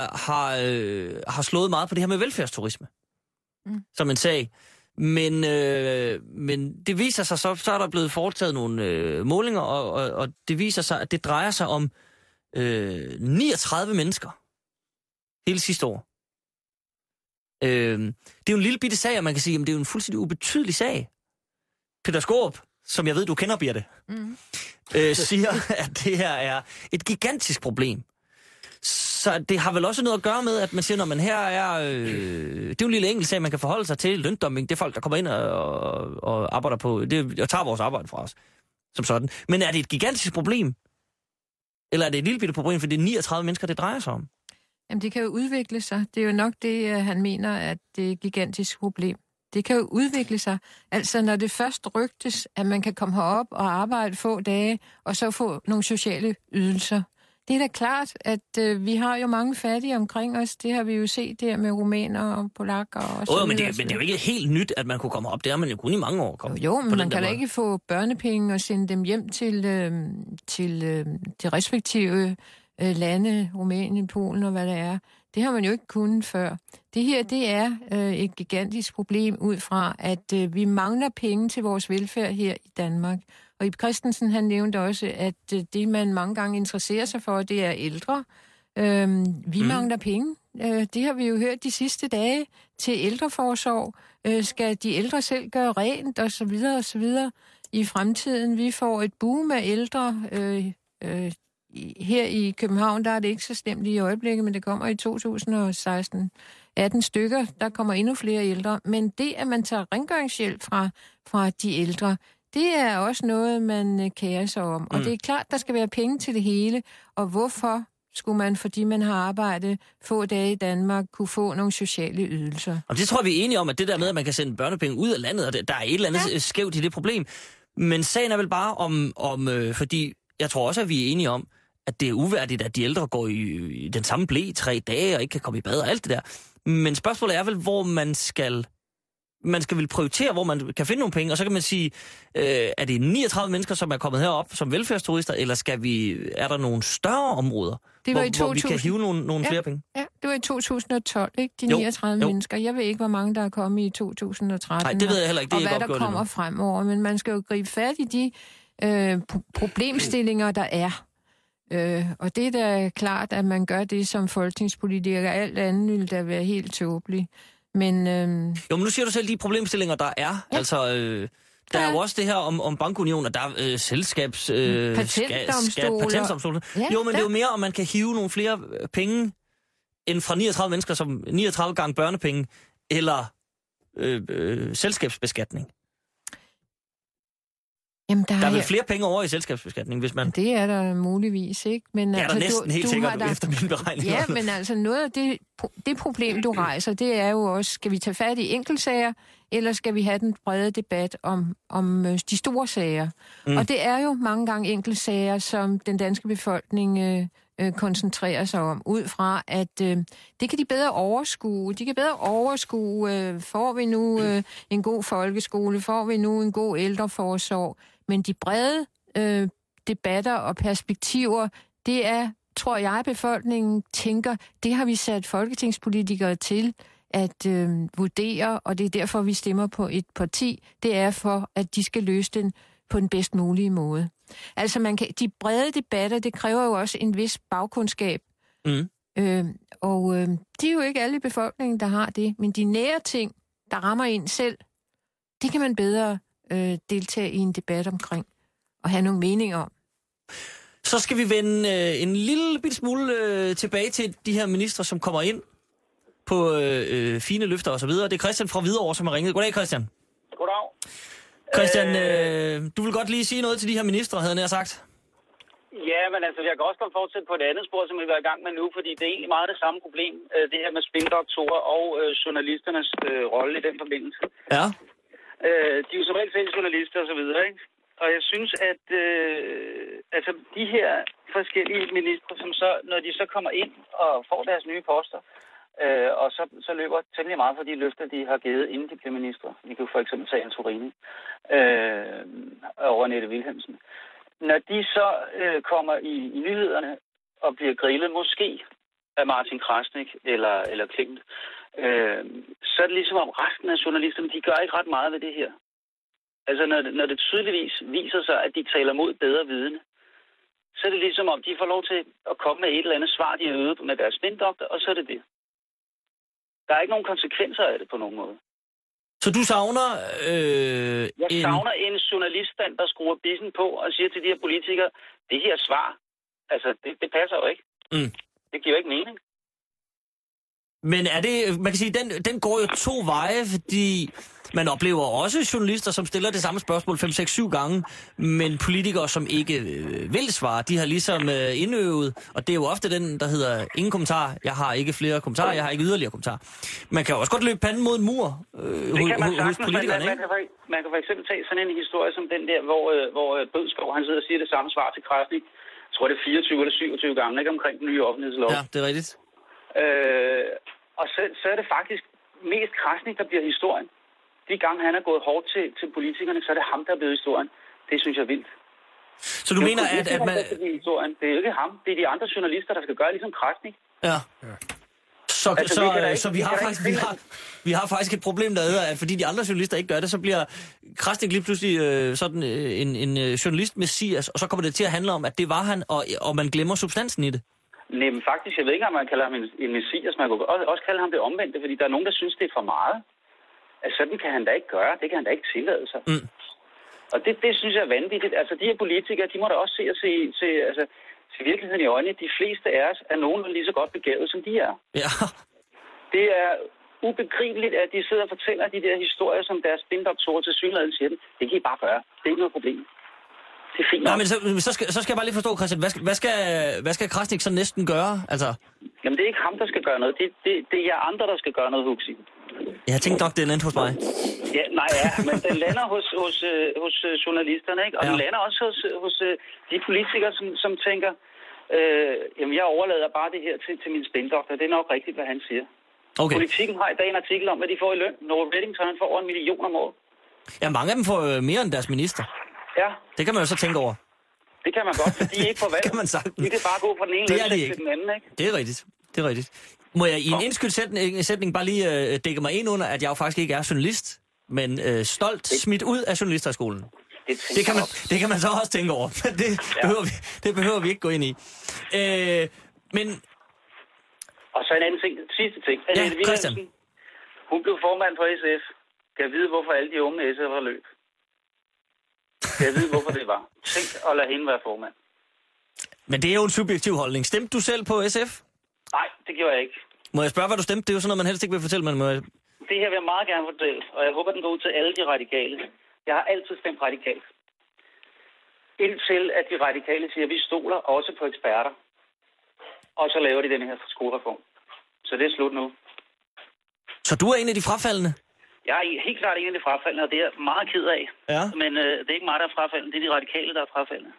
har slået meget på det her med velfærdsturisme som en sag. Men det viser sig så er der blevet foretaget nogle målinger, og det viser sig, at det drejer sig om 39 mennesker hele sidste år. Det er jo en lille bitte sag, og man kan sige, at det er jo en fuldstændig ubetydelig sag. Peter Skaarup, som jeg ved, du kender, Birte, siger, at det her er et gigantisk problem. Så det har vel også noget at gøre med, at man siger, når man her er... det er jo en lille enkelt sag, man kan forholde sig til. Løndumping, det er folk, der kommer ind og arbejder på... og tager vores arbejde fra os, som sådan. Men er det et gigantisk problem? Eller er det et lille bitte problem, for det er 39 mennesker, det drejer sig om? Jamen, det kan jo udvikle sig. Det er jo nok det, han mener, at det er et gigantisk problem. Det kan jo udvikle sig. Altså, når det først rygtes, at man kan komme herop og arbejde få dage, og så få nogle sociale ydelser, Det er da klart, at vi har jo mange fattige omkring os. Det har vi jo set der med rumæner og polakker og så videre. Men det er jo ikke helt nyt, at man kunne komme op. Det har man jo kun i mange år. Jo, men man kan da ikke få børnepenge og sende dem hjem til de respektive lande, Rumænien, Polen og hvad det er. Det har man jo ikke kunnet før. Det her, det er et gigantisk problem ud fra, at vi mangler penge til vores velfærd her i Danmark. Og Ib Christensen, han nævnte også, at det, man mange gange interesserer sig for, det er ældre. Vi mangler penge. Det har vi jo hørt de sidste dage til ældreforsorg. Skal de ældre selv gøre rent, og så videre, og så videre. I fremtiden, vi får et boom af ældre. Her i København, der er det ikke så slemt i øjeblikket, men det kommer i 2016. 18 stykker, der kommer endnu flere ældre. Men det, at man tager rengøringshjælp fra de ældre, det er også noget, man kærer sig om. Og det er klart, der skal være penge til det hele. Og hvorfor skulle man, fordi man har arbejdet få dage i Danmark, kunne få nogle sociale ydelser? Og det tror jeg, vi er enige om, at det der med, at man kan sende børnepenge ud af landet, og der er et eller andet skævt i det problem. Men sagen er vel bare om fordi jeg tror også, at vi er enige om, at det er uværdigt, at de ældre går i den samme ble i 3 dage, og ikke kan komme i bad og alt det der. Men spørgsmålet er vel, hvor man skal vel prioritere, hvor man kan finde nogle penge, og så kan man sige, er det 39 mennesker, som er kommet herop som velfærdsturister, eller er der nogle større områder, hvor vi kan hive nogle flere penge? Ja, det var i 2012, ikke? De 39 mennesker. Jeg ved ikke, hvor mange der er kommet i 2013. Nej, det ved jeg heller ikke. Det og hvad der kommer fremover. Men man skal jo gribe fat i de problemstillinger, der er. Og det er da klart, at man gør det som folketingspolitiker. Alt andet ville da være helt tåbeligt. Men jo, men nu siger du selv de problemstillinger, der er. Ja. Altså, der er jo også det her om bankunioner, der er patentdomstole. Ja, jo, men det er jo mere, om man kan hive nogle flere penge end fra 39 mennesker, som 39 gange børnepenge, eller selskabsbeskatning. Jamen, der er vel flere penge over i selskabsbeskatning, hvis man... Det er der muligvis, ikke? Men det er der næsten helt sikkert efter mine beregninger. Ja, men altså noget af det problem, du rejser, det er jo også, skal vi tage fat i enkeltsager, eller skal vi have den brede debat om de store sager? Og det er jo mange gange enkeltsager, som den danske befolkning koncentrerer sig om, ud fra, at det kan de bedre overskue. De kan bedre overskue, får vi nu en god folkeskole, får vi nu en god ældreforsorg. Men de brede debatter og perspektiver, det er, tror jeg, befolkningen tænker, det har vi sat folketingspolitikere til at vurdere, og det er derfor, vi stemmer på et parti. Det er for, at de skal løse den på den bedst mulige måde. Altså, de brede debatter, det kræver jo også en vis bagkundskab. Og det er jo ikke alle i befolkningen, der har det. Men de nære ting, der rammer en selv, det kan man bedre deltage i en debat omkring og have nogle meninger om. Så skal vi vende en lille bitte smule tilbage til de her ministre, som kommer ind på fine løfter og så videre. Det er Christian fra Hvidovre, som har ringet. Goddag, Christian. Goddag. Christian, du vil godt lige sige noget til de her ministre, havde jeg sagt. Ja, men altså, jeg kan også godt fortsætte på et andet spor, som vi er i gang med nu, fordi det er egentlig meget det samme problem, det her med spindoktorer og journalisternes rolle i den forbindelse. Ja. De er jo som regel selv journalister og så videre, ikke? Og jeg synes, at altså, de her forskellige ministre, som så, når de så kommer ind og får deres nye poster, og så løber temmelig meget for de løfter, de har givet, inden de blev ministre. Vi kan jo for eksempel tage Antorini over Annette Wilhelmsen. Når de så kommer i nyhederne og bliver grillet måske af Martin Krasnik eller Klint, så er det ligesom om resten af journalisterne, de gør ikke ret meget ved det her. Altså når det tydeligvis viser sig, at de taler mod bedre vidne, så er det ligesom om, de får lov til at komme med et eller andet svar, de har øvet med deres spindoktor, og så er det det. Der er ikke nogen konsekvenser af det på nogen måde. Så du savner... Jeg savner en journaliststand, der skruer bissen på og siger til de her politikere, det her svar, altså det passer jo ikke. Det giver jo ikke mening. Men er det, man kan sige, den går jo 2 veje, fordi man oplever også journalister, som stiller det samme spørgsmål 5, 6, 7 gange, men politikere, som ikke vil svare, de har ligesom indøvet, og det er jo ofte den, der hedder ingen kommentar, jeg har ikke flere kommentarer, jeg har ikke yderligere kommentarer. Man kan jo også godt løbe panden mod en mur hos politikerne, ikke? Man kan for eksempel tage sådan en historie som den der, hvor Bødskov, han sidder og siger det samme svar til Krasnik, tror det er 24 eller 27 gamle, ikke, omkring den nye offentlighedslov. Ja, det er rigtigt. Og så er det faktisk mest Krasnik, der bliver historien. De gange han er gået hårdt til politikerne, så er det ham, der er blevet historien. Det synes jeg er vildt. Så du mener, at man... Det er jo ikke ham. Det er de andre journalister, der skal gøre ligesom Krasnik. Ja. Så vi har faktisk et problem, der hedder, at fordi de andre journalister ikke gør det, så bliver Krasnik lige pludselig sådan en journalist messias, og så kommer det til at handle om, at det var han, og man glemmer substansen i det. Nej, men faktisk, jeg ved ikke, om man kalder ham en messias. Man kan også kalde ham det omvendte, fordi der er nogen, der synes, det er for meget. Altså, sådan kan han da ikke gøre. Det kan han da ikke tillade sig. Mm. Og det synes jeg er vanvittigt. Altså, de her politikere, de må da også se virkeligheden i øjnene. De fleste af os er nogen lige så godt begavet, som de er. Ja. Det er ubegribeligt, at de sidder og fortæller de der historier, som deres spindoktorer til synligheden siger dem. Det kan I bare gøre. Det er ikke noget problem. Det er fint. Nej, men så skal jeg bare lige forstå, Christian. Hvad skal Krasnik så næsten gøre? Altså... Jamen, det er ikke ham, der skal gøre noget. Det er jer andre, der skal gøre noget, Huxi. Jeg tænkte nok, det er hos mig. Ja, men den lander hos journalisterne, ikke? Og den lander også hos de politikere, som tænker, jamen, jeg overlader bare det her til min spindoktor. Det er nok rigtigt, hvad han siger. Okay. Politikken har i dag en artikel om, hvad de får i løn. Noel Reddington får over 1 million om året. Ja, mange af dem får mere end deres minister. Ja. Det kan man jo så tænke over. Det kan man godt, for de er ikke på valg. De kan bare gå fra den ene løn til den anden, ikke? Det er rigtigt. Må jeg i en indskyld sætning bare lige dække mig ind under, at jeg jo faktisk ikke er journalist, men stolt smidt ud af journalisterskolen. Det kan man så også tænke over, men det behøver vi ikke gå ind i. Men... Og så en anden ting, sidste ting. Ja, Christian. Hun blev formand for SF. Kan jeg vide, hvorfor alle de unge SF var løb? Kan jeg vide, hvorfor det var? Tænk at lade hende være formand. Men det er jo en subjektiv holdning. Stemte du selv på SF? Nej, det gjorde jeg ikke. Må jeg spørge, hvad du stemte? Det er jo sådan noget, man helst ikke vil fortælle, men må jeg... Det her vil jeg meget gerne fortælle, og jeg håber, den går ud til alle de radikale. Jeg har altid stemt radikalt. Indtil at de radikale siger, at vi stoler også på eksperter. Og så laver de den her skolereform. Så det er slut nu. Så du er en af de frafaldende? Jeg er helt klart en af de frafaldende, og det er jeg meget ked af. Ja. Men det er ikke mig, der er frafaldende. Det er de radikale, der er frafaldende.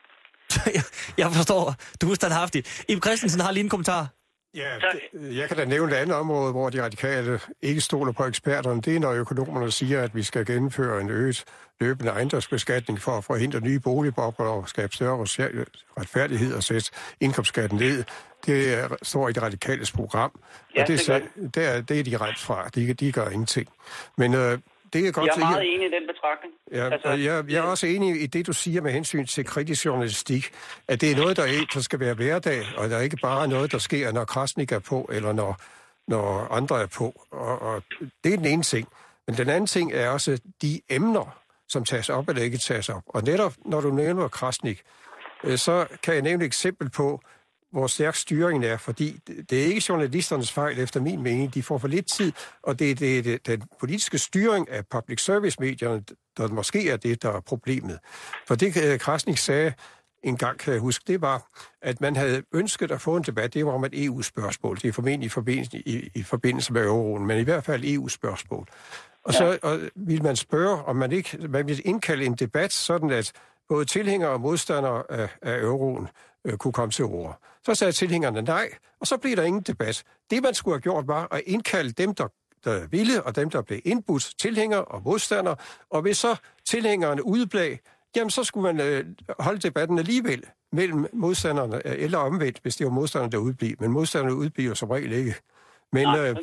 Jeg forstår. Du er standhaftig. Ib Christensen har lige en kommentar. Ja, jeg kan da nævne et andet område, hvor de radikale ikke stoler på eksperterne. Det er, når økonomerne siger, at vi skal gennemføre en øget løbende ejendomsbeskatning for at forhindre nye boligbobler og skabe større retfærdighed og sætte indkomstskatten ned. Det står i det radikales program. Ja, og det er de ret fra. De gør ingenting. Men det er godt, jeg er meget enig i den betragtning. Ja, altså, jeg er også enig i det, du siger med hensyn til kritisk journalistik, at det er noget, der skal være hverdag, og der er ikke bare noget, der sker, når Krasnik er på, eller når andre er på. Og det er den ene ting. Men den anden ting er også de emner, som tages op eller ikke tages op. Og netop, når du nævner Krasnik, så kan jeg nævne et eksempel på, hvor stærk styringen er, fordi det er ikke journalisternes fejl, efter min mening. De får for lidt tid, og det er den politiske styring af public service-medierne, der måske er det, der er problemet. For det, Krasnik sagde en gang, kan jeg huske, det var, at man havde ønsket at få en debat. Det var om et EU-spørgsmål. Det er formentlig i forbindelse med euroen, men i hvert fald EU-spørgsmål. Og så ville man spørge, om man ville indkalde en debat, sådan at både tilhængere og modstandere af euroen kunne komme til ord. Så sagde tilhængerne nej, og så blev der ingen debat. Det, man skulle have gjort, var at indkalde dem, der ville, og dem, der blev indbudt, tilhængere og modstandere. Og hvis så tilhængerne udeblev, jamen så skulle man holde debatten alligevel mellem modstanderne, eller omvendt, hvis det var modstanderne, der udblev. Men modstanderne udbliver som regel ikke. Men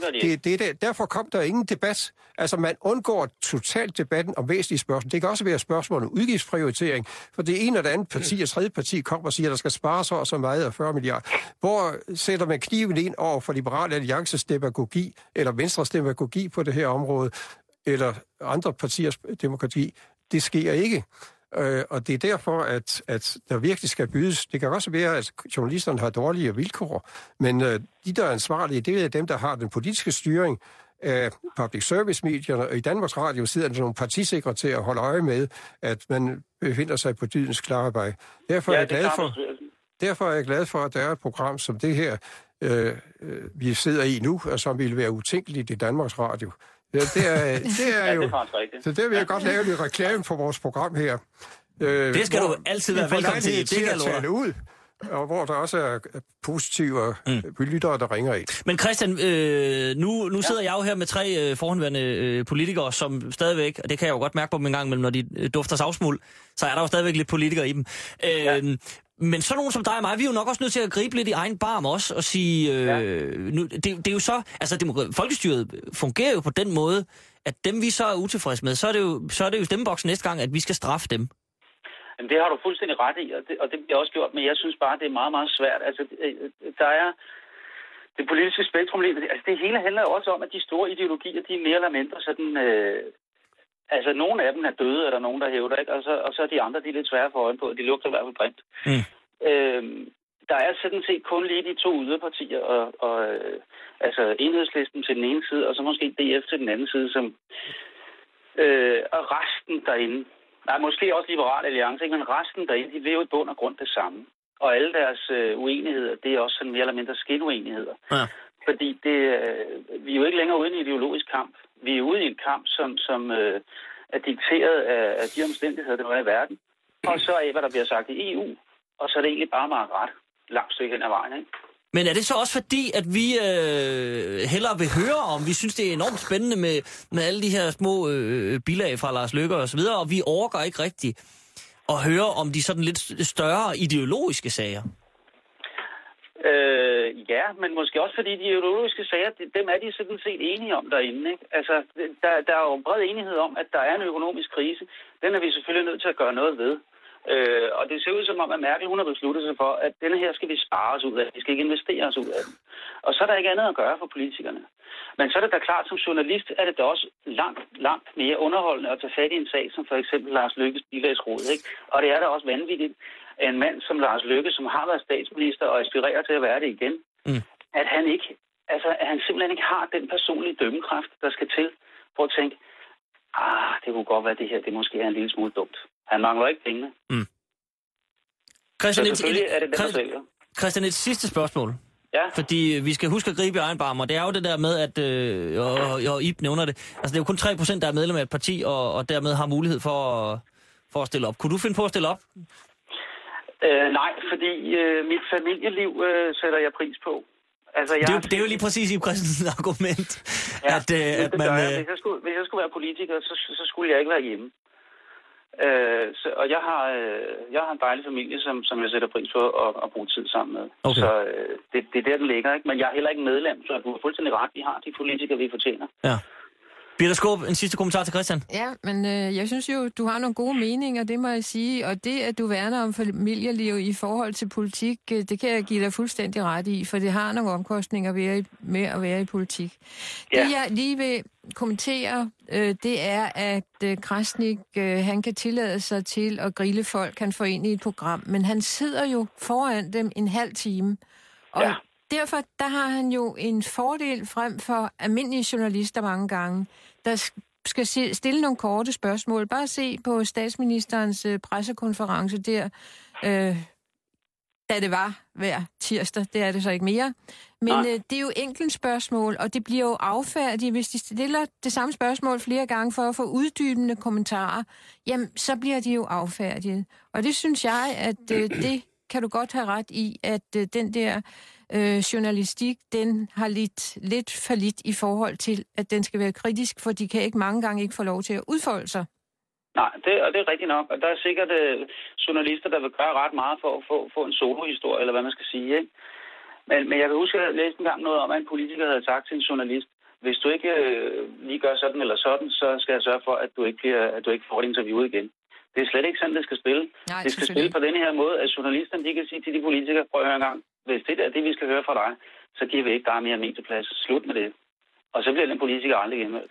derfor kom der ingen debat. Altså, man undgår totalt debatten om væsentlige spørgsmål. Det kan også være spørgsmål om udgiftsprioritering, for det ene eller andet parti og tredje parti kommer og siger, at der skal spares så meget af 40 milliarder. Hvor sætter man kniven ind over for Liberale Alliances demagogi, eller Venstres demagogi på det her område, eller andre partiers demokrati? Det sker ikke. Og det er derfor, at der virkelig skal bydes. Det kan også være, at journalisterne har dårlige vilkår, men de, der er ansvarlige, det er dem, der har den politiske styring af public service-medierne, og i Danmarks Radio sidder der nogle partisekretærer og holder øje med, at man befinder sig på dydens klare vej. Derfor er jeg glad for, at der er et program som det her, vi sidder i nu, og som ville være utænkeligt i Danmarks Radio. Ja, det er jo... Så det vil jeg godt lave lidt reklame for vores program her. Det skal du altid være velkommen til. Det kan tale ud. og hvor der også er positive lyttere, der ringer ind. Men Christian, nu sidder jeg jo her med 3 forhåndværende politikere, som stadigvæk, og det kan jeg jo godt mærke på dem en gang, men når de dufter savsmuld, så er der jo stadigvæk lidt politikere i dem. Men sådan nogen som dig og mig, vi er jo nok også nødt til at gribe lidt i egen barm også, og sige, det er jo så, altså folkestyret fungerer jo på den måde, at dem vi så er utilfredse med, så er det jo stemmeboksen næste gang, at vi skal straffe dem. Jamen, det har du fuldstændig ret i, og det bliver også gjort, men jeg synes bare, det er meget, meget svært. Altså, der er det politiske spektrum, altså det hele handler jo også om, at de store ideologier, de er mere eller mindre sådan, altså nogle af dem er døde, er der nogen, der hævder, ikke? Og så er de andre, de er lidt svære for øjen på, de lugter i hvert fald brændt. Der er sådan set kun lige de 2 yderpartier, og altså Enhedslisten til den ene side, og så måske DF til den anden side, som og resten derinde. Nej, måske også Liberal Alliance, ikke? Men resten derinde, de vil jo i bund og grund det samme. Og alle deres uenigheder, det er også sådan mere eller mindre skinduenigheder. Ja. Fordi vi er jo ikke længere ude i en ideologisk kamp. Vi er ude i en kamp, som er dikteret af de omstændigheder, der er i verden. Og så af, hvad der bliver sagt i EU. Og så er det egentlig bare meget ret langt stykke hen ad vejen, ikke? Men er det så også fordi, at vi hellere vil høre om, vi synes, det er enormt spændende med alle de her små bilag fra Lars Løkke og så videre, og vi orker ikke rigtigt at høre om de sådan lidt større ideologiske sager? Ja, men måske også fordi de ideologiske sager, dem er de sådan set enige om derinde, ikke? Altså, der er jo bred enighed om, at der er en økonomisk krise. Den er vi selvfølgelig nødt til at gøre noget ved. Og det ser ud som om, at Merkel hun har besluttet sig for, at denne her skal vi spare os ud af. Vi skal ikke investere os ud af den. Og så er der ikke andet at gøre for politikerne. Men så er det da klart, som journalist er det da også langt mere underholdende at tage fat i en sag, som for eksempel Lars Løkkes bilagsrod, ikke? Og det er da også vanvittigt, at en mand som Lars Løkke, som har været statsminister og aspirerer til at være det igen, at han simpelthen ikke har den personlige dømmekraft, der skal til for at tænke, det kunne godt være det her, det måske er en lille smule dumt. Han mangler ikke pengene. Christian, et sidste spørgsmål. Ja. Fordi vi skal huske at gribe i egen barm, og det er jo det der med, at Ib nævner det. Altså, det er jo kun 3%, der er medlem af et parti, og dermed har mulighed for at stille op. Kunne du finde på at stille op? Nej, fordi mit familieliv sætter jeg pris på. Altså, det er jo lige præcis Ib Christensens argument. Ja, at man, hvis jeg skulle være politiker, så skulle jeg ikke være hjemme. Og jeg har en dejlig familie, som jeg sætter pris på at bruge tid sammen med. Okay. Så det er der, den ligger, ikke? Men jeg er heller ikke medlem, så du har fuldstændig ret. Vi har de politikere, vi fortjener. Ja. Birthe Skaarup, en sidste kommentar til Christian. Ja, men jeg synes jo, du har nogle gode meninger, det må jeg sige. Og det, at du værner om familieliv i forhold til politik, det kan jeg give dig fuldstændig ret i, for det har nogle omkostninger med at være i politik. Ja. Det, jeg lige vil kommentere, det er, at Krasnik, han kan tillade sig til at grille folk, han får ind i et program, men han sidder jo foran dem en halv time. Og derfor der har han jo en fordel frem for almindelige journalister mange gange, der skal stille nogle korte spørgsmål. Bare se på statsministerens pressekonference der, da det var hver tirsdag. Det er det så ikke mere. Men det er jo enkelt spørgsmål, og det bliver jo affærdigt. Hvis de stiller det samme spørgsmål flere gange for at få uddybende kommentarer, jamen så bliver de jo affærdige. Og det synes jeg, at det kan du godt have ret i, at den der journalistik, den har lidt fallit i forhold til, at den skal være kritisk, for de kan ikke mange gange ikke få lov til at udfolde sig. Nej, det er rigtigt nok. Og der er sikkert journalister, der vil gøre ret meget for at få en solohistorie, eller hvad man skal sige, ikke? Men jeg kan huske, at jeg læste engang noget om, at en politiker havde sagt til en journalist, hvis du ikke lige gør sådan eller sådan, så skal jeg sørge for, at du ikke får et interview igen. Det er slet ikke sådan, det skal spille. Nej, det skal spille på den her måde, at journalisterne de kan sige til de politikere, prøv at høre en gang, hvis det er det, vi skal høre fra dig, så giver vi ikke dig mere medieplads. Slut med det. Og så bliver den politiker aldrig genmødt.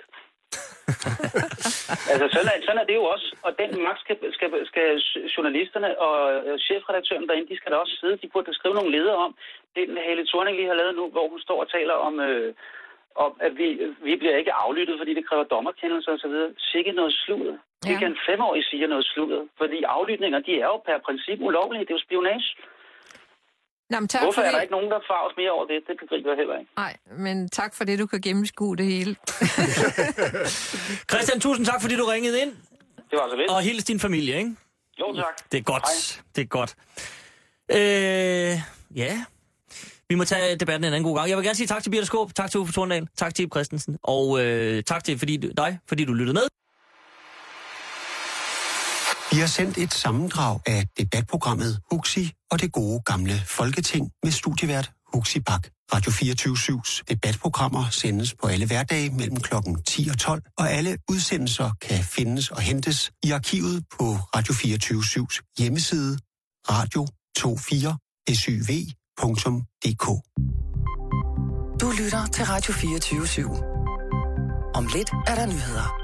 Altså, sådan er det jo også. Og den magt skal journalisterne og chefredaktøren derinde, de skal da også sidde. De burde skrive nogle ledere om. Det Helle Thorning lige har lavet nu, hvor hun står og taler om at vi bliver ikke aflyttet, fordi det kræver dommerkendelser og så videre. Sikke noget sludder. Ja. Det kan en 5-årig sige noget sludder. Fordi aflytninger, de er jo per princip ulovlige. Det er jo spionage. Nå, hvorfor er der ikke nogen, der farves mere over det? Det begriber jeg heller ikke. Nej, men tak for det, du kan gennemskue det hele. Christian, tusind tak, fordi du ringede ind. Det var så lidt. Og hils din familie, ikke? Jo, tak. Det er godt. Hej. Det er godt. Ja. Vi må tage debatten en anden god gang. Jeg vil gerne sige tak til Birthe Skaarup, tak til Uffe Torndal, tak til Ib Christensen, og tak til fordi du lyttede med. Vi har sendt et sammendrag af debatprogrammet Huxi og det gode gamle Folketing med studievært Huxi Bach. Radio 24/7's debatprogrammer sendes på alle hverdage mellem klokken 10 og 12, og alle udsendelser kan findes og hentes i arkivet på Radio 24/7's hjemmeside radio24syv.dk. Du lytter til Radio 24/7. Om lidt er der nyheder.